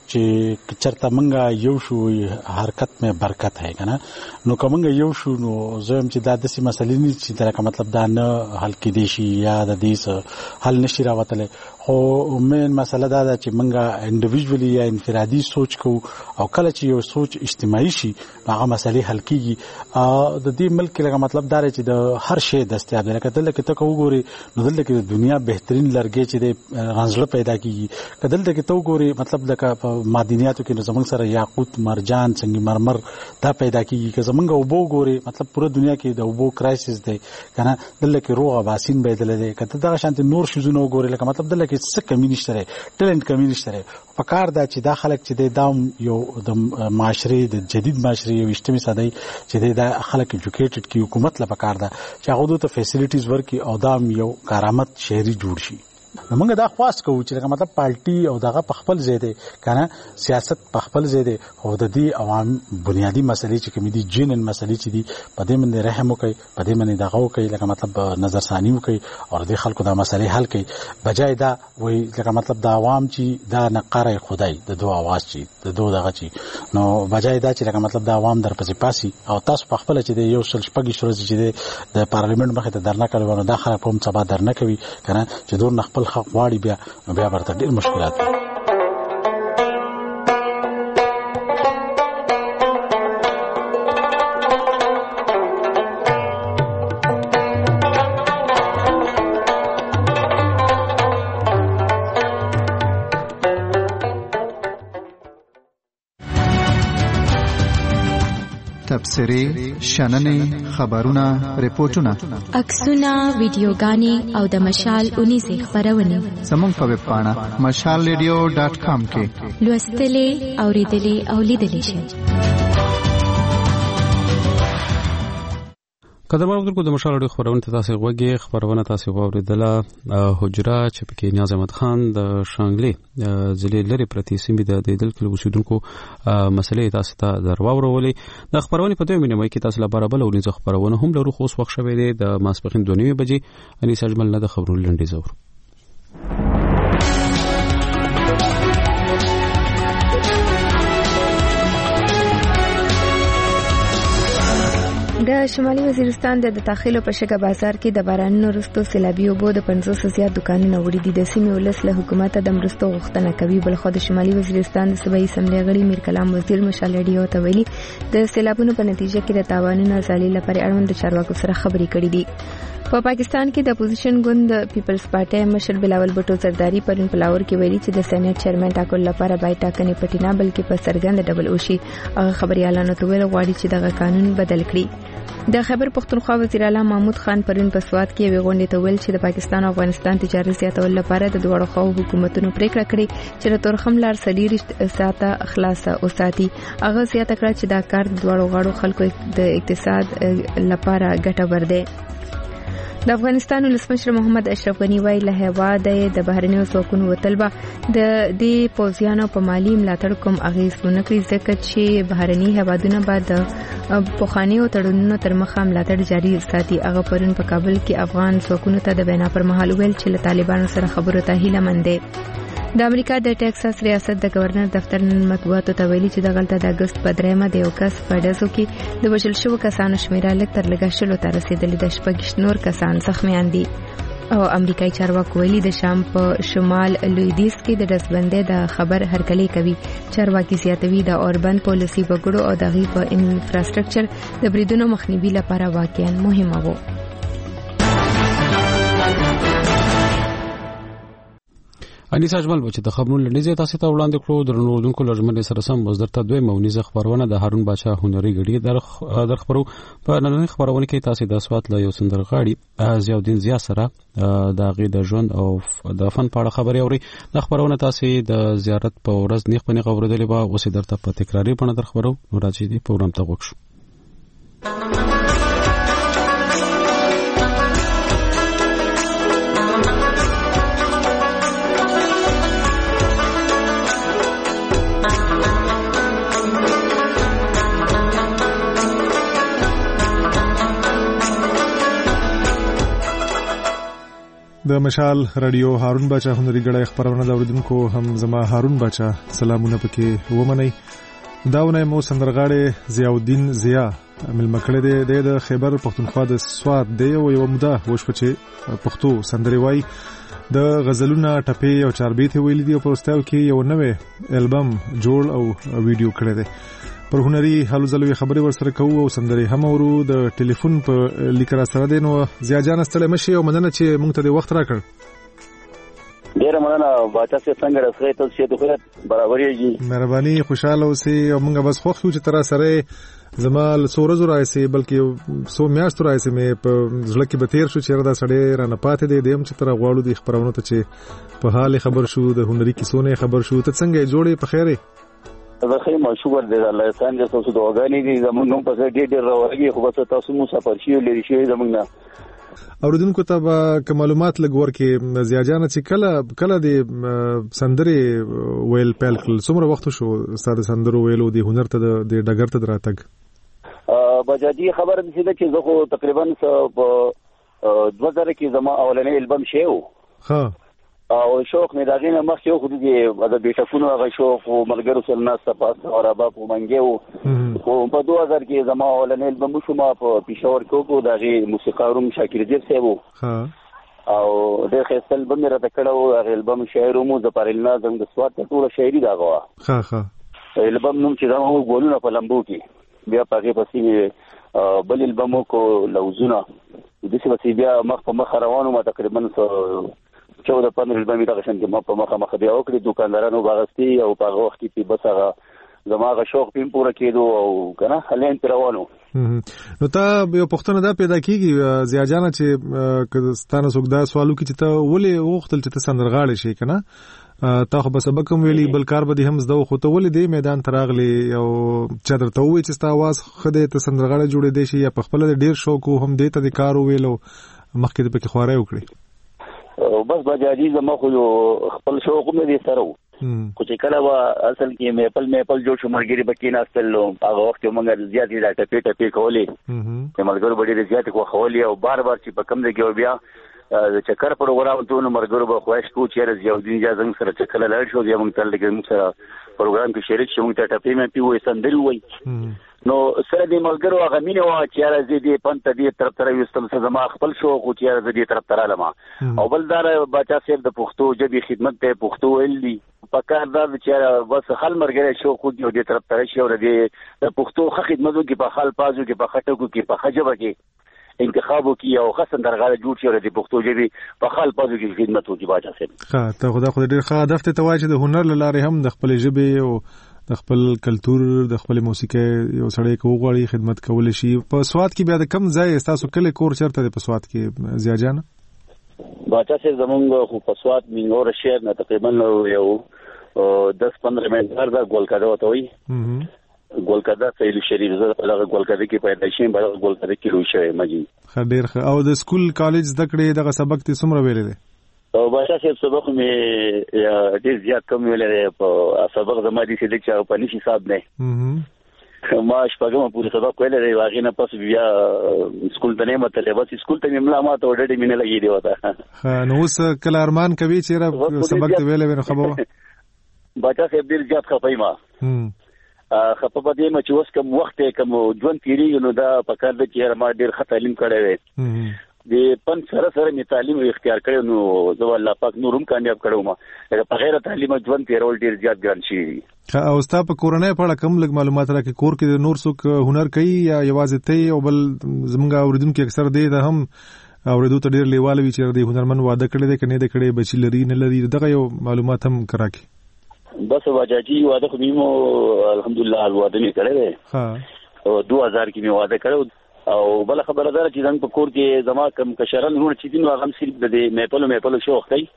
چې چرته منګه یو شو حرکت میں برکت ہے کنه نو کومنګ یو شو نو زم چې د داسې مسلې نه چې دا مطلب دا نه حل کې دي شي یا د دې حل نشي راوتل خو مین مسله دا ده چې منګه انډیویډوالي یا انفرادي سوچ کو او کله چې یو سوچ اجتماعي شي هغه مسلې حل کیږي د دې ملک لکه مطلب دا چې د هر شی دستیاب دی لکه دلته کې ته وګوري نو دلته کې د دنیا بهترین لرګي چې د رانځله پیدا کیږي کله دلته کې ته وګوري مطلب د معدنیاتو کې زمونږ سره یاقوت مرجان سنگ مرمر دا پیدا کیږي که زمونږ وبو ګوري مطلب پوره دنیا کې د وبو کرایسس دی کنه دلته کې روغ باسین بدل دی کته دا شانت نور شزونه وګوري لکه مطلب دلته کې څه کمی نشته ټالنت کمی نشته په کار دا چې دا خلک چې د یو د معاشري د جدید معاشري یو اجتماعي صدای چې د خلک ایجوکیټډ کی حکومت لا پکار دا چې هغه ته فیسیلیټیز ورکي او دا یو کارآمد شهري جوړ شي موږ دا خواست کوو چې مطلب پارټي او دغه په خپل ځای دی کنه سیاست په خپل ځای دی او د دې عوام بنیادی مسلې چې کوم دي جنن مسلې چې دي په دې باندې رحم وکړي په دې باندې دغه وکړي لکه مطلب نظر ثاني وکړي او د خلکو د مسلې حل کړي بجای دا وایي لکه مطلب د عوام چې دا نقاره خدای د دوه आवाज چې د دوه دغه چې نو بجای دا چې لکه مطلب د عوام در پسې پاسي او تاسو په خپل چې یو سل شپږ شروع چې د پارلیمنت مخه ته درنه کوي نو دا خلک هم سبا درنه کوي کنه چې دور خپل حق واړي بیا بیا ورته ډېر مشکلات دي تبصرې شننې خبرونه ریپورتونه عکسونه ویډیوګانې او د مشال اونیزه خبرونه زموږ په ویب پاڼه مشال ریډیو ډاټ کام کې لوستلې اوریدلې او لیدلې شئ. قدرمن اورونکو د مشال اړیو خبرونه تاسو غوږی خبرونه تاسو غوړیدله حجره چې پکې نیاز احمد خان د شانګلي ضلع لري پرتی سیمې د دیدل کلو اوسیدونکو مسلې تاسو ته درواورولې د خبرونه په دوه مینه کې تاسو لپاره بل اورینځ خبرونه هم لرو خو وخت شوه دی د ماسپخین دوه نیمه بجې انیس اجمل نه د خبرونو لنډي زور د شمالي وزیرستان د داخلو په شګه بازار کې د بارانونو وروسته سیلابي اوبو د پنځوس زیات دکانونه وړي دي. د سیمې ولس له حکومت د مرستو غوښتنه کوي. بل خو د شمالي وزیرستان د صوبایي اسمبلی غړي میر کلام وزیر مشال اډیو ته ویلي د سیلابونو په نتیجه کې د تاوانونو ازالي لپاره اړوند چارواکو سره خبرې کړې دي. په پاکستان کې د اپوزیشن ګوند پیپلز پارټي مشر بلاول بټو زرداری پرون په لاهور کې ویلي چې د سېنات چیرمن ټاکل لپاره باید ټاکنې پټې نه بلکې په سرګند ډبل وشي. هغه خبريالانو ته ویل غواړي چې دغه قانون بدل کړي. د خیبر پختونخوا وزیر اعلی محمود خان پرون په سوات کې یو غونډه ته ویل چې د پاکستان او افغانستان تجارت زیاتول لپاره د دوه خو حکومتونو پریکړه کړې چې د تورخم لار سلیری ساته خلاصه او ساتي. هغه زیاته کړه چې دا کار د دوه غاړو خلکو د اقتصاد لپاره ګټور دی. د افغانستان ولسمشر محمد اشرف غنی وایي له هوا د بهرنیو ځواکونو وتلبه د دې پوځیانو په مالی ملاتړ کوم اغیز ونه کړی ځکه چې بهرني هوادونه بعد پوخانیو تړونونو تر مخه ملاتړ جاري ساتي. هغه پرون په کابل کې افغان ځواکونو ته د وینا پر مهال ویل چې له طالبانو سره خبرو ته هیله مند دي. د امریکا د ټکساس ریاست د گورنر دفتر نن مطبوعاتو ته ویلي چې د غلطه د اگست په دریمه د یو کس په ډزو کې د وژل شوو کسانو شمیره لږ تر لږه شلو ته رسیدلې ده. شپږ نور کسان زخمیان دي. او امریکایي چارواکو ویلي د شام په شمال لویدیس کې د ډزبندۍ د خبر هرکلی کوي. چارواکي زیاتوي د اوربن پالیسي وګړو او د غي په انفراستراکچر د بریدونو مخنیوي لپاره واقعا مهمه وو. انیس اجمل بچ د خبرونو لنیزه تاسو ته وړاندې کړو. درنو اوردونکو لږمنه سره سم مصدر ته دوی مونیزه خبرونه د هارون بادشاه هنري غړي در در خبرو په نننۍ خبرونه کې تاسو د اسوات له یو سندرغاړي ضیاءالدین ضیا سره د غي د ژوند او د فن په اړه خبري اوري. د خبرونه تاسو د زیارت په ورځ نیخ پنی خبرېدلې به اوسې درته په تکراری په در خبرو نو راځي دی پروګرام ته وښو. د مشال رادیو هارون بچا هنري غړای خبرونه د اوریدونکو هم زما هارون بچا سلامونه پکې ومني. داونه مو سندرغاړي ضیاءالدین ضیا ملمکړه دی د خیبر پختونخوا د سواد دی او یو مده وشو چې پښتو سندري وای د غزلونه ټپې او چاربیت ویل دي او پرستاو کې یو نوې البم جوړ او ویډیو کړی دی. پر هنري حالو زلوي خبري ورسره کوو او سندري هم ورو د ټلیفون په لیکرا سره دینو زیا جان استله مشي او مننه چې مونږ ته د وخت راکړ. ډیره مننه باچا سي څنګه راځي ته چې د خیرت برابرېږي. مهرباني خوشاله اوسئ او مونږ بس خوښ یو چې تر سره زما سورزو راځي بلکې سو میاشتو راځي مې په ځل کې به تیر شو چې دا سړی را نه پاتې دی دیم چې تر غواړو د خبرونو ته چې په حال خبر شو د هنري کیسونه خبر شو ته څنګه جوړې په خیره زه خې مشهور دی الله څنګه تاسو د وګانی دي زمونږ نوم په ډېر ډېر راوړي خو بس تاسو مو سفر شي لري شي زمونږ نه اوردونکو ته به معلومات لګور کې زیا جان چې کله کله د سندري ویل پیل کل څومره وخت شو ساده سندرو ویلو د هنر ته د ډګر ته دراتګ بجادي خبر دي چې زه خو تقریبا په دوه زره کې زما اولنې البم شیو ها او شوق مې دا غینه مخ یو خو دې د بیٹفونو هغه شوق او ملګرو سره ناسته پاس او رباب ومنګو خو په دوه زره کې زما اولنې البم شو ما په پېښور کې کو دا غي موسیقارم شاکر دیب سیبو ها او د خپل البم را تکړه هغه البم شاعر مو د پرل ناظم د سواد ټوله شاعري دا غوا ها ها البم نوم چې دا مو ګولونه په لمبو کې بیا پاګه پسې بل البم کو لوزونه د څه وسی بیا مخ په مخ روانو ما تقریبا چودہ پندرہ البم دا شان کې ما په مخه مخه بیا وکړي دکاندارانو باغستی او په وخت کې بس هغه زماغه شوق پم پوره کېدو او کنه هلین روانو. نو ته یو پښتنه دا پیدا کیږي زیا جان چې ستانه سوګدا سوالو کې چې ته ولې وختل چې ته سندرغاړې شي کنه تا خو به سبق هم ویلي بل کار به دې هم زده خو ته ولې دې میدان ته راغلی او چا درته ووایي چې ستا اواز ښه دی ته سندرغاړی جوړېدی شي یا پخپله د ډېر شوق و هم دې ته د کار وویل او مخکې دې پکې خواری وکړې بس بجاجي زما خو خپل شوق مې دې سره و خو چې کله به اصل کې میپل میپل جوړ شو ملګري به کېناستل نو هغه وخت یې موږ زیاتې دا ټپې ټپې کولې د ملګرو به ډېرې زیاتې خوښولې او بار بار چې په کوم ځای کې بیا د چکر پروګرام ته نو مرګرو به خواهش کوو چې ضیاءالدین اجازه سره چې کله لاړ شو بیا موږ ته لږ موږ سره پروګرام کې شریک شو موږ ته ټپې مې پی وایي سندرې وایي نو سره دې ملګرو هغه مینه وه چې یاره زه دې پن ته دې طرف ته راویستم څه زما خپل شوق و چې یاره زه دې طرف ته رالم او بل دا باچا صاحب د پښتو ژبې خدمت ته پښتو ویل دي په کار دا چې بس خل مرګره شوق و دې طرف ته راشي او دې د پښتو ښه خدمت وکړي په خال پازو کې په خټکو کې په ښه ژبه کې انتخاب وکي او خاصه درغاله جوړ شي د پښتو ژبې په خال پازو کې خدمت وکړي باچا صاحب. ښه ته خدا خو ډېر ښه هدف ته وایي چې د هنر له لارې هم د خپل ژبې او د خپل کلتور د خپل موسیقۍ یو سړی کو غواړي خدمت کول شي. په سواد کې بیا د کم ځای تاسو کله کور چرته دی په سواد کې زیا جان؟ باچا صاحب زمونږ خو په سواد مینور شهر نه تقریبا یو دس پندرہ منټ غر دا ګولکاده وته وي ګولکاده سیل شریف زه په هغه ګولکاده کې پیدا شوم په هغه ګولکاده کې لوی شوم مجي. ښه ډېر ښه. او د سکول کالج زده کړې دغه سبق ته څومره ویلې دی؟ او باچا صاحب سبق مې ډېر زیات کم ویلې دی په سبق زما دي چې د په نشي صاحب نه ما شپږم پورې سبق ویلې دی هغې نه پس بیا سکول ته نه متلې بس سکول ته مې ملا ماته ډېرې مینه لګېدې وه. ښه نو اوس کله ارمان کوي چې سبق ته ویلې وي نو ښه به وه؟ باچا صاحب ډېر زیات خفه یم خپه په دې چې اوس کوم وخت کوم ژوند تېرېږي نو دا په کار ده چې ما ډېر ښه تعلیم کړی دی د پن سره سره مې تعلیم اختیار کړی نو زه الله پاک نور هم کامیاب کړی وم په غیر تعلیمه ژوند تېرول ډېر زیات ګران شوي دي. او ستا په کورنۍ په اړه کوم لږ معلومات راکړي کور کې د نور څوک هنر کوي یا یوازې ته او بل زموږ اورېدونکي اکثر دی ته هم اورېدو ته ډېر لیواله وي چې د هنرمند واده کړی دی که نه دی کړی بچي لري نه لري دغه یو معلومات هم راکړي. بس باجاجي واده خو مې مو الحمدلله واده مې کړی دی او دو هزار کې مې واده کړی او بله خبره دا چې زموږ په کور کې زما کوم کشران وروڼه چې دي نو هغه هم صرف د دې میپلو میپلو شوق دی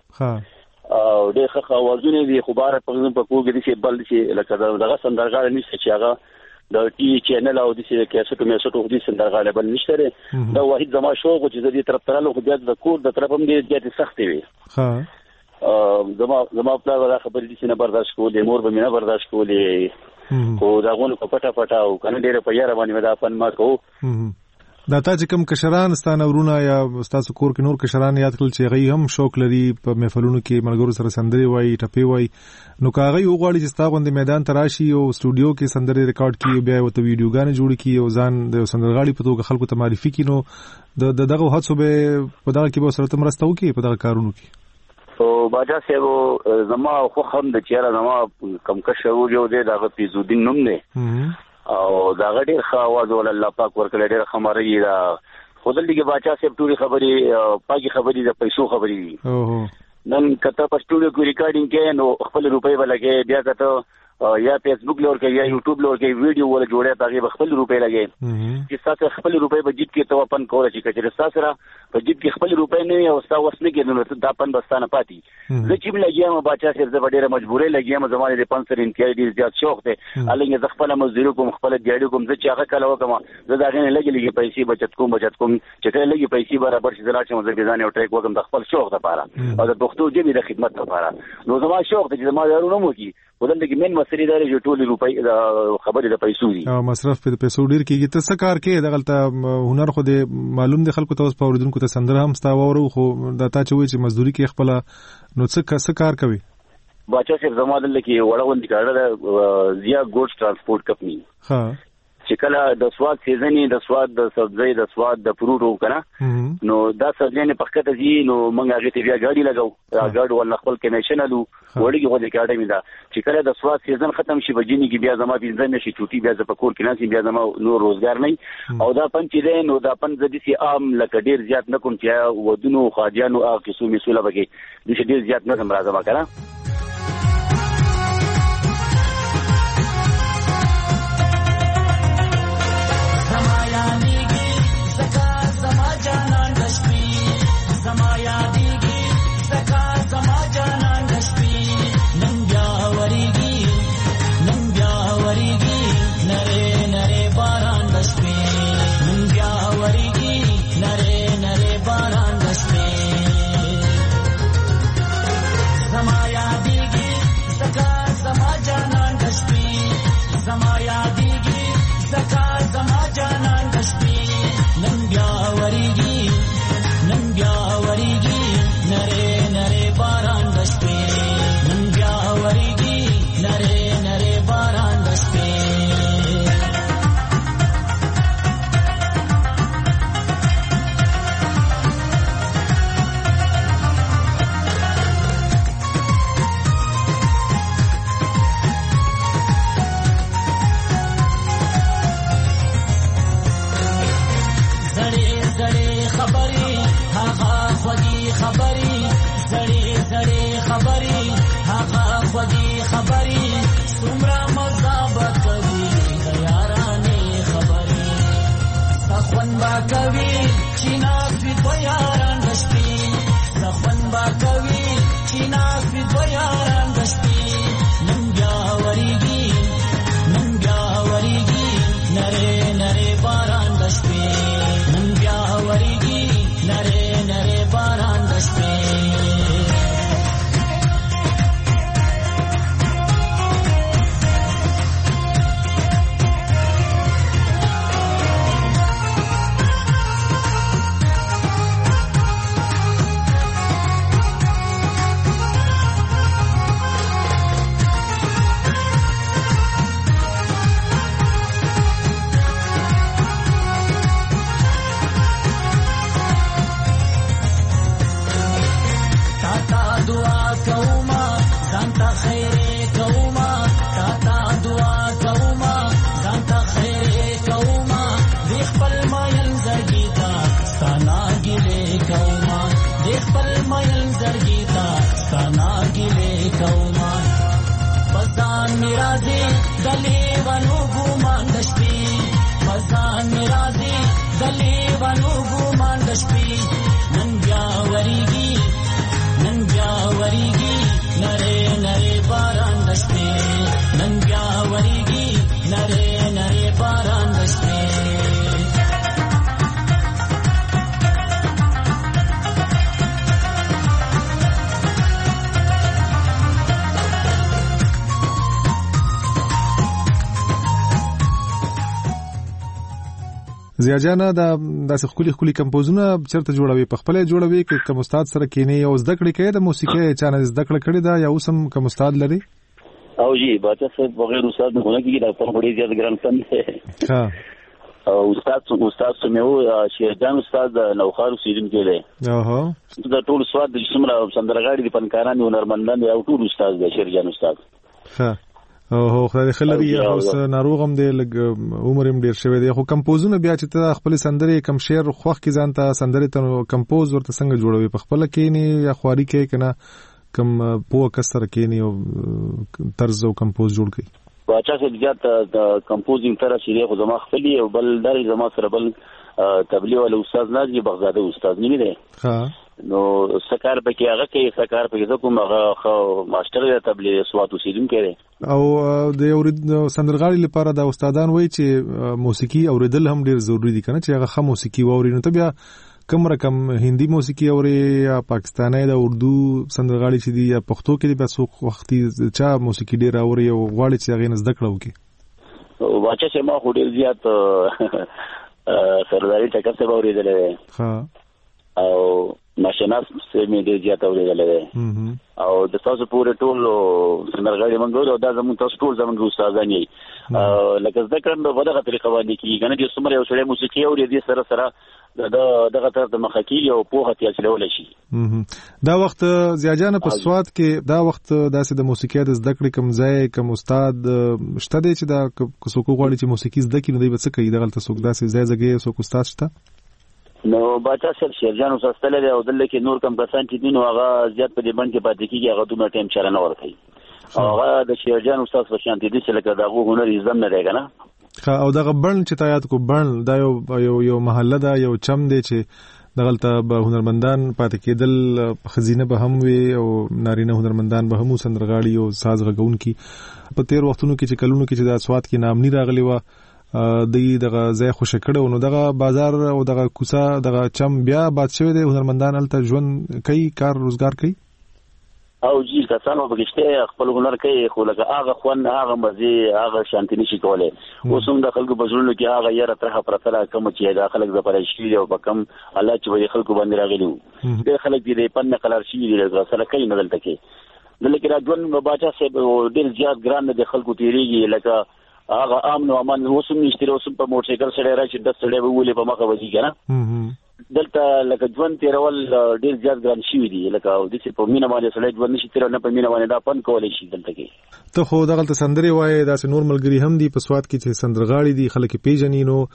او ډېر ښه ښه اوازونه دي خو باره په کور کې داسې بل چې لکه دغه سندرغاړی نشته چې هغه د ټي وي چینل او داسې کیسټو میسټو خو داسې سندرغاړی بل نشته دی دا واحد زما شوق و چې زه دې طرف ته رالم خو بیا د کور د طرف هم ډېرې زیاتې سختې وي زما زما پلار دا خبرې دې نه برداشت کولې مور به مې نه برداشت کولې خو د هغوی په پټه پټه او که نه ډېره په یاره باندې مې دا فن ما کوو. دا تا چې کوم کشران ستا نه ورونه یا ستاسو کور کې نور کشران یاد کړل چې هغوی هم شوق لري په محفلونو کې ملګرو سره سندرې وایي ټپې وایي نو که هغوی وغواړي چې ستا غوندې میدان ته راشي او سټوډیو کې سندرې ریکارډ کړي بیا یې ورته ویډیوګانې جوړې کړي او ځان د سندرغاړي په توګه خلکو ته معرفي کړي نو د دغه هڅو به په دغه کې به ورسره ته مرسته وکړي په دغه کارونو کې؟ او باچا صاحب زما خوښ هم د چېره زما کم کشر یو دی د هغه فیضالدین نوم دی او د هغه ډېر ښه اواز ول الله پاک ورکړی ډېره ښه مرغي ده خو دلته کې باچا صاحب ټولې خبرې پاکې خبرې د پیسو خبرې دي نن که ته په سټوډیو کې ریکارډینګ کوې نو خپل روپۍ به لګې بیا که ته یا فیسبوک لور کوي یا یوټیوب لور کوي ویډیو ولا جوړه هغه به خپل روپۍ لګي چې تاسو خپل روپۍ په جیب کې تو پن کول شي چې تاسو سره په جیب کې خپل روپۍ نه او تاسو وسنه کې نو دا پن بستانه پاتې زه چې لګیم باچا سره زه ډېره مجبورې لګیم زمانه د پنځه انتیاز ډېر زیات شوق دی الګ زه خپل مزدوري کوم خپل دیاړي کوم زه چې هغه کله وکم زه دا غنه لګي لګي پیسې بچت کوم بچت کوم چې کله لګي پیسې برابر شي زراعت مزه ځان یو ټریک وکم د خپل شوق لپاره او د پښتو ژبې د خدمت لپاره نو زما شوق دی چې زما یارو مو کی ودل کې من مسری داري چې ټول روپۍ خبرې د پیسو دي او مصرف په پیسو ډیر کېږي ته څه کار کې دغلته هنر خو دې معلوم دي خلکو ته اوس په اوریدونکو ته سندره هم ستا وورو خو دا تا چې وایي چې مزدوري کې خپل نو څه څه کار کوي باچا صاحب زما دل کې وړه وندي کار زیا ګوډز ترانسپورت کمپنی ها چې کله د سواد سیزنې د سواد د سبزی د سواد د فروټو کنه نو دا سبزی په خطه دي نو موږ هغه ته بیا ګاډي لګاو دا ګاډ ول خپل کمیشن الو وړي غو د کاډه می دا چې کله د سواد سیزن ختم شي بجینی کې بیا زما بنځه نشي چوټي بیا ز په کور کې ناسي بیا زما نو روزګار نه او دا پن چې ده نو دا پن زدي سي عام لکه ډیر زیات نه کوم چې ودونو خاجانو هغه قسمه مسوله بګي د ډیر زیات نه راځم راځم خبري هغه خوږې خبري څومره مزه به کوي د یارانې خبري سخون با کوي چې ناز وي دوه یاران د شپې سخون با کوي چې ناز وي دوه یاران د شپې نن بیا ورېږي نن بیا ورېږي نرې نرې باران د شپې نن بیا ورېږي نرې نرې باران د شپې زیاجانه دا داسې خولي خولي کمپوزونه چرته جوړوي په خپل جوړوي کې کوم استاد سره کینی او زده کړې کوي د موسیقي چانه زده کړې کړې دا یا اوسم کوم استاد لري او جی باچا صاحب بغیر استاد نه کوي دا په وړي زیات ګران فن دی ها او استاد استاد سمو شیرجان استاد نوخار سیدن کې دی اوه دا ټول سواد د څومره سندرغاړي د فنکاران او هنرمندان او ټول استاد دی شیرجان استاد ها او خدای خلري اوس ناروغم دی لګ عمر هم ډیر شوی دی خو کمپوزونه بیا چې ته خپل سندري کم شعر خوخ کی ځانته سندري ته کمپوز ورته څنګه جوړوي په خپل کې نه یا خواري کې کنه کم پوه کسر کې نه او طرز او کمپوز جوړ کی واچا چې زیات کمپوزینګ تر شي خو زما خپلې او بل درې زما سره بل تبلیغ ول استاد ناجی بغدادي استاد نیمه دی ها نو سکار پکې هغه کې سکار پکې کوم هغه ماستر دی تبلیغ سواد وسیدم کړي او د سندرغاړي لپاره د استادان وایي چې موسیقي اوریدل هم ډیر ضروری دي کنه چې هغه خه موسیقي ووري نو ته بیا کوم رقم هندي موسیقي اوري یا پاکستاني د اردو سندرغاړي چې دي یا پښتو کې به څو وختي چا موسیقي ډیر اوري او غواړي چې هغه نزد کړو کې واچا چې ما خو ډیر زیات سرداري ټکر څه اوریدل ها او ناشناس سمې ډیر زیات اوریدل او د تاسو پورې ټول سندرغاړي منګو دا زموږ تاسو ټول زموږ استادان یې لکه ذکر نو بلغه طریقه باندې کیږي کنه چې څومره یو سړی موسیقي اوري دې سره سره دا دغه تر د مخکی او پوهه تیاچلول شي دا وخت زیاجانه په سواد کې دا وخت داسې د موسیقي د زده کړې کم ځای کم استاد شته دی چې دا څوک غواړي چې موسیقي زده کړي نو دی به څه کوي دغه څوک داسې ځای ځای څوک استاد شته نو باچا صاحب شیرجان استاد له او دلته کې نور کم کسان چې دین هغه زیات په دې باندې پاتې کیږي هغه دومره ټیم چرنه ورکړي هغه د شیرجان استاد په شان دي چې لکه دغه هنر یې زم نه دی کنه او دغه برن چې تایات کو برن دا یو یو یو محله دا یو چم دی چې دغلته به هنرمندان پاتې کېدل خزینه به هم وي او نارینه هنرمندان به هم سندرغاړي او ساز غږونکي په تیر وختونو کې چې کلونو کې چې د اسواد کې نام نه راغلی و د دغه ځای خوشی کړو نو دغه بازار او دغه کوڅه دغه چم بیا باد شوی دی هنرمندان الته ژوند کوي کار روزګار کوي او جی کسانو بغشته خپل هنر کوي خو لکه هغه خون هغه مزي هغه شانتي نشي کولای اوسم د خلکو بزرګو کې هغه یاره تر پرتله کوم چې د خلک د پرېشتي او بکم الله چې وي خلکو باندې راغلي د خلک دې پنه کلر شي دې سره کوي نه دلته کې دلته کې راځون باچا صاحب ډېر زیات ګران د خلکو تیریږي لکه هغه امن او امان اوسم نشته اوسم په موټر سایکل سره راځي د سړې وولې په مخه وځي کنه دلته لکه ژوند تیرول ډیر زیات ګران شي دي لکه د څه په مینه باندې سړی ژوند نشي تیر نه په مینه باندې دا پن کولای شي دلته کې ته خو دغه سندري وای دا نور ملګری هم دي په سواد کې چې سندرغاړي دي خلک پیژنې نو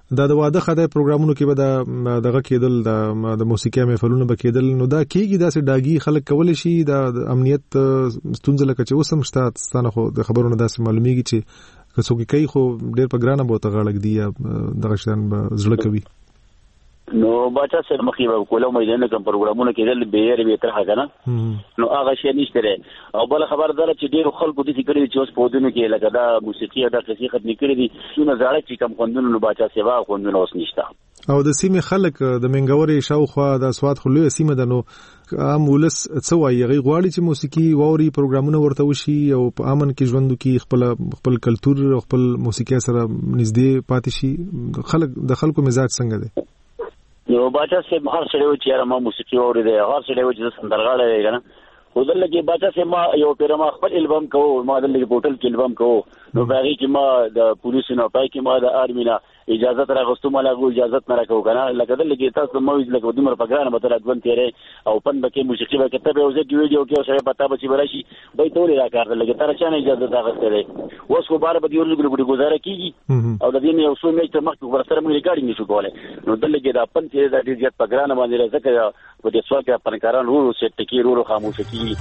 دا د واده خدای پروګرامونو کې به دا دغه کېدل د موسیقي محفلونو به کېدل، نو دا کېږي داسې ډاګي خلک کولی شي د امنیت ستونزه لکه چې اوس هم شته ستانه، خو د خبرونو داسې معلومیږي چې که څوک کوي خو ډېر په ګرانه به ورته غاړه ږدي یا دغه شیان به زړه کوي. نو باچا سره مخې به کوله مې نه کوم پروګرامونه کېدل به یې به تر هغه نه نو هغه شی نشته لري. او بل خبر دار چې ډېر خلکو دې کړی چې اوس په ودونو کې لکه دا موسیقي دا څه ختمې کړې دي څونه زړه چې کم خوندونه نو باچا سیوا خوندونه اوس نشته. او د سیمې خلک د منګوري شاوخوا د سواد خلوی سیمه د نو عام ولس څه وایي غي غواړي چې موسیقي ووري پروګرامونه ورته وشي او په امن کې ژوند کې خپل خپل کلچر او خپل موسیقي سره نږدې پاتې شي. خلک د خلکو مزاج څنګه دی؟ یو باچا سه هر سړی و چې ما موسیقي اوري دی، هر سړی و چې سندرغاړی دی کنه. خو دلته کې باچا سه ما یو پیر ما خپل البم کوو، ما دلته کې پورتل کې البم کوو، نو باغی کې ما د پولیسو نه پای کې ما د آرمي نه اجازه تر غوښتو ما لاګو اجازه نه راکو کنه. لکه دلته کې تاسو مو لکه دومره پګرانه متر ځوان تیرې او پن بکې موسیقي به کتابه او زه کې ویډیو کې سره پتا بچي براشي به ټول راکار لکه تر چا نه اجازه دا غوښته اوس خو بار به یو لګړي ګډي گزاره کیږي او د دې یو څو میاشتې مخکې ورسره موږ ریکارډینګ نشو کولای. نو دلته کې دا پن چې دا ډیر زیات پګرانه باندې راځي په دې سوال کې پنکاران ورو سیټ کې ورو خاموش کی.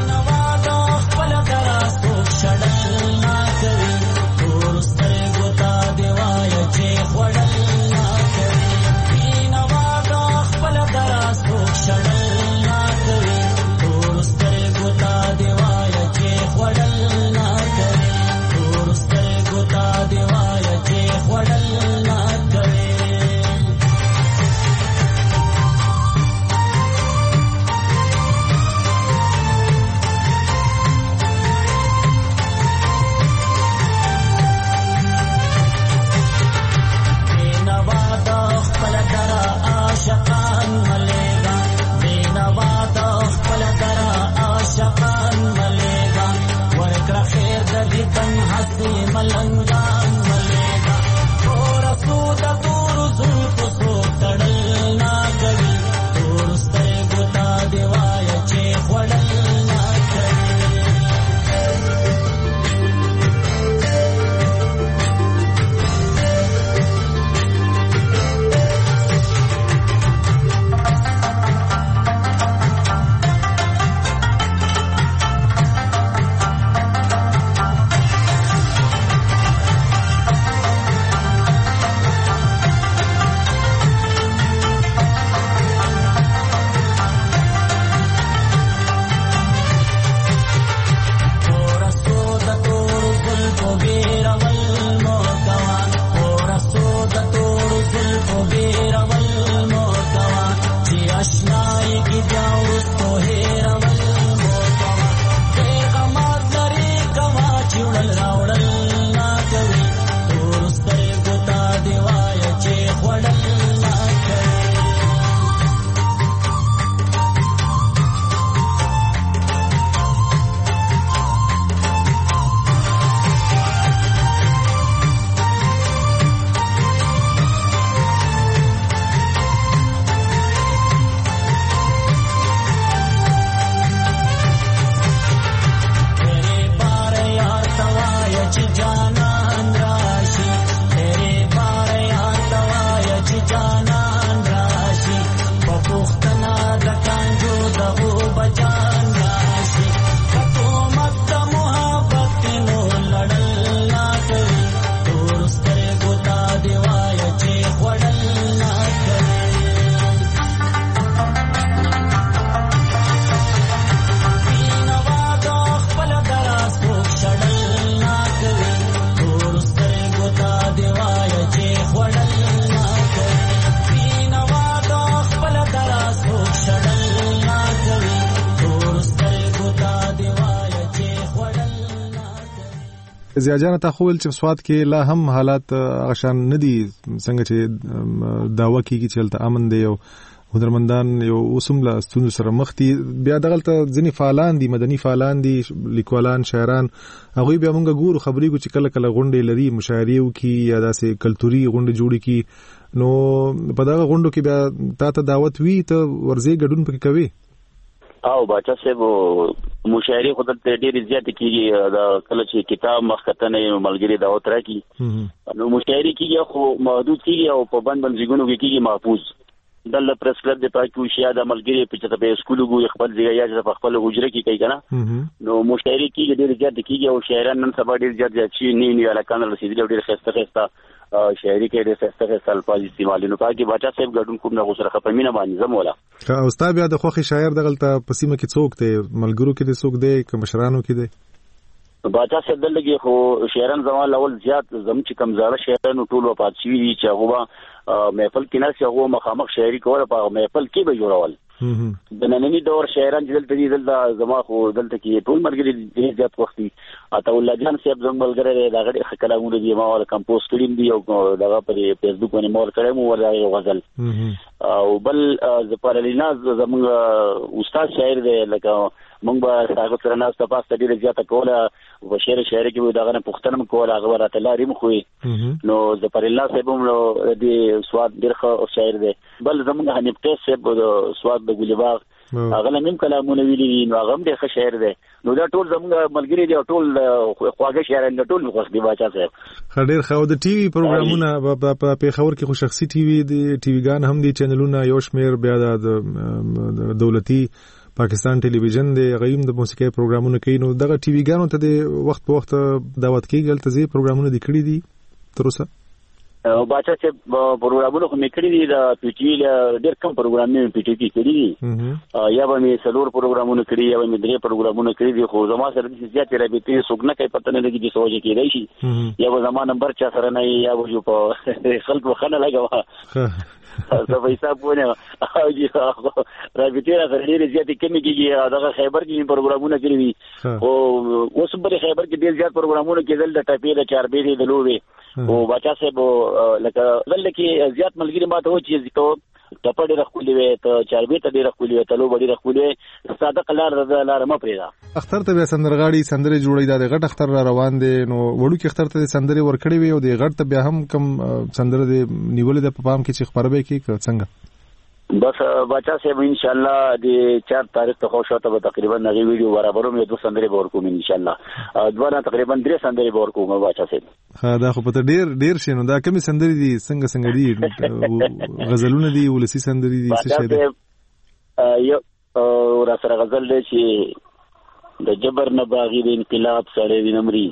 زیاجان ته خو ول چې سواد کې لا هم حالات غشان ندي څنګه چې داوا کیږي چې تل امن دی او هنرمندان یو اوسم لا ستونزو سره مخ دي. بیا دغلته ځنی فعالان دي، مدني فعالان دي، لیکوالان، شاعران، هغه بیا مونږ ګورو خبرې کو چې کله کله غونډې لري مشاعرې وکي یا داسې کلتوري غونډې جوړې کی. نو په دغه غونډو کې بیا تا ته دعوت وی ته ورځي ګډون پکې کوي؟ او باچا صاحب مشاعري خود ته ډېر زیات کیږي دا کله چې کتاب مخکتنه ملګری دا وتره کی نو مشاعري کیږي خو محدود کیږي او په بند بند ځګونو کې کیږي محفوظ دل پریس کلب د پاکو شیا د ملګری په چته په سکول ګو خپل ځای یا د خپل حجره کې کوي کنه نو مشاعري کیږي ډېر زیات کیږي او شاعران نن سبا ډېر زیات زیات شي نه نه علاقه رسیدلي ډېر خسته خسته شاعري کې ډېر خسته خسته الفاظ استعمال نو پاکي بچا صاحب ګډون کوم نه غوسره خپمینه باندې زمولا او استاد بیا د خوخي شاعر دغلته پسیمه کې څوک دی ملګرو کې دی څوک دی که مشرانو کې دی بچا صاحب دلګي خو شاعران زموږ اول زیات زم چې کمزاله شاعرانو ټول وفات شوي دي چې هغه محفل کې نه چې هغه مخامخ شاعري کوله په محفل کې به جوړول د نننی دور شاعران چې دلته دي دلته زما خو دلته کې ټول مرګري ډېر زیات وختي اته الله جان صاحب زموږ ملګری دا غړي کلامونه دي ما ول کمپوز کړیم دي او دغه پر فیسبوک باندې مور کړم ورای غزل او بل زپارلینا زموږ استاد شاعر دی لکه مونږ به هغه سره ناس ته پاسته ډېر زیاته کوله او شعر شاعري کې دغه نه پښتنم کوله هغه راته لاري مخوي نو زپارلینا صاحب هم د سواد ډېر ښه شاعر دی بل زموږ حنیف ته صاحب د سواد د ګلباغ هغه لمم کلامونه ویلي نو هغه ډېر ښه شاعر دی نو دا ټول زموږ ملګری دي او ټول خواږه شاعران دي ټول خوښ دي بچا صاحب خډیر خو د ټي وي پروګرامونه په پیښور کې خو شخصي ټي وي دي ټي وي ګان هم دي چینلونه یو شمیر بیا د دولتي پاکستان ټلویزیون دی غیم د موسیقي پروګرامونه کوي نو دغه ټي وي ګانو ته د وخت په وخت دعوت کیږي دلته زی پروګرامونه دي کړی دي تر اوسه او بچا چې پروګرامونه کوم کړی دي د پی ټي وی ډېر کم پروګرامونه پی ټي وی کړی دي یا به می سلور پروګرامونه کړی یا به می درې پروګرامونه کړی دي خو زما سره د زیات رابطې څوک نه کوي پته نه لګي چې سوچ کېدای شي یا به زما نمبر چا سره نه یا به په خلکو خنه لګوا زه حساب ونه او جی رابطې را سره ډېر زیات کمی کیږي دغه خیبر کې پروګرامونه کړی دي او اوس په خیبر کې ډېر زیات پروګرامونه کېدل د ټاپې د چار بیرې د لوبې او بچا صاحب لکه دلته کې زیات ملګری ماته و چې زه ټپه ډېره ښکلې وې ته چاربې ته ډېره ښکلې وې ته لوبه ډېره ښکلې وې صادق لار د لاره مه پرېږده اختر ته بیا سندرغاړي سندرې جوړوي دا د غټ اختر را روان دی نو وړوکي اختر ته سندرې ورکړې وي او د غټ ته بیا هم کم سندره د نیولې د په پام کې چې خبرې کوي څنګه بس بچا صاحب ان شاء الله د چار تاریخ ته خوشاته به تقریبا نغي ویډیو برابروم یو سندرې به ورکوم ان شاء الله دوه تقریبا درې سندرې به ورکوم بچا صاحب ها دا خو په ډېر ډېر شي نو دا کومې سندرې دي څنګه څنګه دي غزلونه دي ولسی سندرې دي څه شي دي یو را سره غزل دی چې د جبر نه باغی د انقلاب سره دی نمرې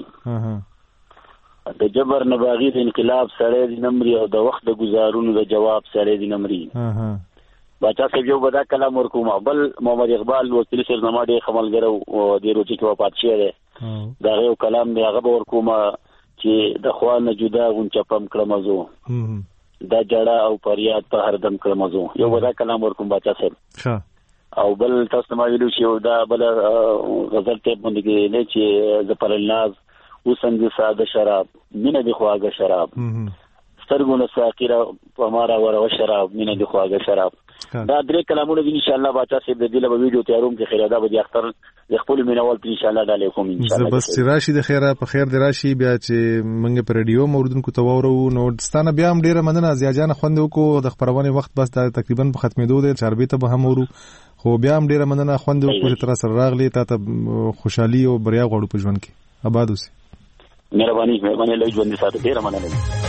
ها د جبر نه باغی د انقلاب سره دی نمرې او د وخت د گزارونو د جواب سره دی نمرې ها ها بچا صاحب یو بدا کلام ورکوم بل محمد اقبال وکیل سر نما ډېر خملګرو او د روټي کې وفات شوی دی دا یو کلام دی هغه ورکوم چې د خوا نه جدا غونچ پم کړم زو دا جړه او پریاد په هر دم کړم زو یو بدا کلام ورکوم بچا صاحب او بل تاسو ما ویلو چې دا بل غزل ته باندې کې نه چې ز پر الناز وسنګ ساده شراب مینه دی خواږه شراب سترګونه ساقیره پمارا ور شراب مینه دی خواږه شراب دا درې کلامونه ان شاء الله بچا سي د دې له ویډیو تیاروم کې خیره دا به اختر د خپل مینوال په ان شاء الله ډالې کوم ان شاء الله بس راشي د خیره په خیر دی راشي بیا چې منګه پر رادیو موردونکو ته وورو نو ستانه بیا هم ډیره مننه زیاجان خوند وکړو د خبرونه وخت بس دا تقریبا په ختمېدو دی چاربې ته به هم ورو خو بیا هم ډیره مننه خوند وکړو چې تر سره راغلی تا ته خوشحالي او بریا غوړو په ژوند کې آباد اوسئ مهرباني مهرباني له ژوند سره ډیره مننه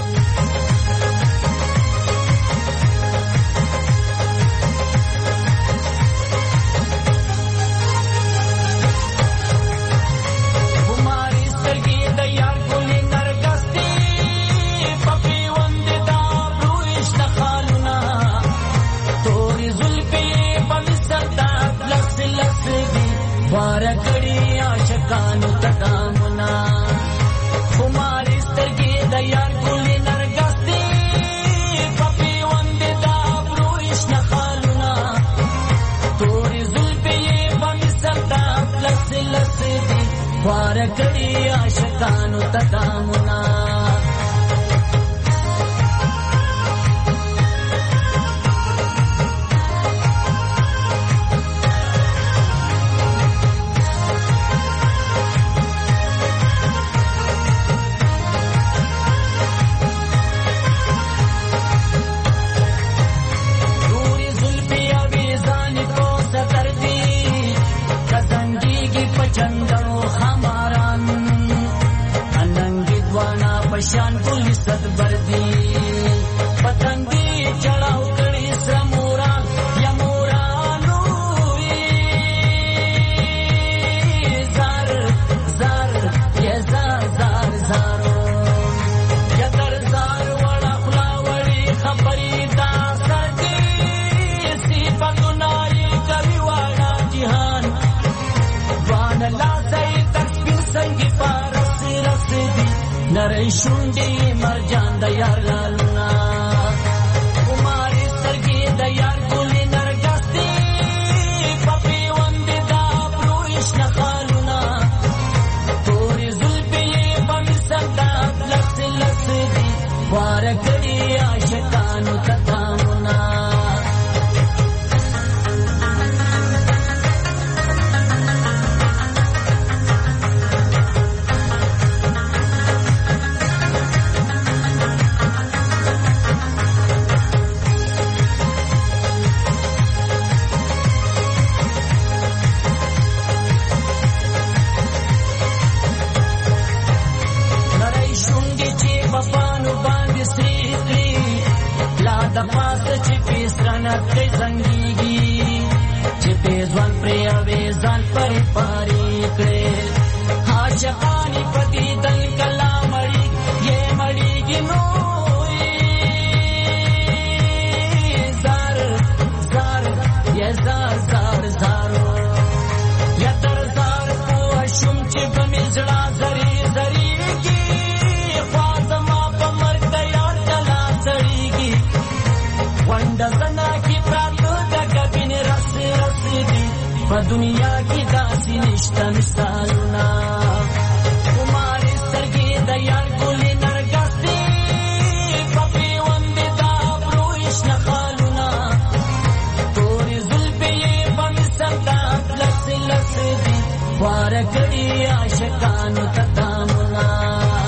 کړي عاشقانو تکامنا روی زلفی اوی زانی کو ستر دی کزنگی شان پولیس بردی پتنګي چړاو کړي سمورا یمورانو زار زار یا زار زار زارو یا در زار وړا خلا وړي خبرې دا سړي سی پګنای کوي واړه جهان وان لا سي تسبیح څنګه پارس رسدي نری شونډي مرجان د یار لالنا وارکړي عاشقانو تتامنا د پاسه چې پیسرانه کې زنګيږي چې پیزوان پرې اوې ځان پرې پاري کړې عاشقانی پتی دل کلا مړی یې مړیږي نو زار زار یې زار زار زارو یا تر زار په شوم چې په مزړه زری زری کی فاطمه په مرګ یار کلا چړیږي واندا زنا کی پراتو دا کبین رس رس دی په دنیا کې داسې نشته مثالونه کماري سترګې د یار ګلې نرګستې پپې وندې دا بروش نخالونه تورې زلفې یې په مثل دا لس لس دی واره کړي عاشقانو ته دامونه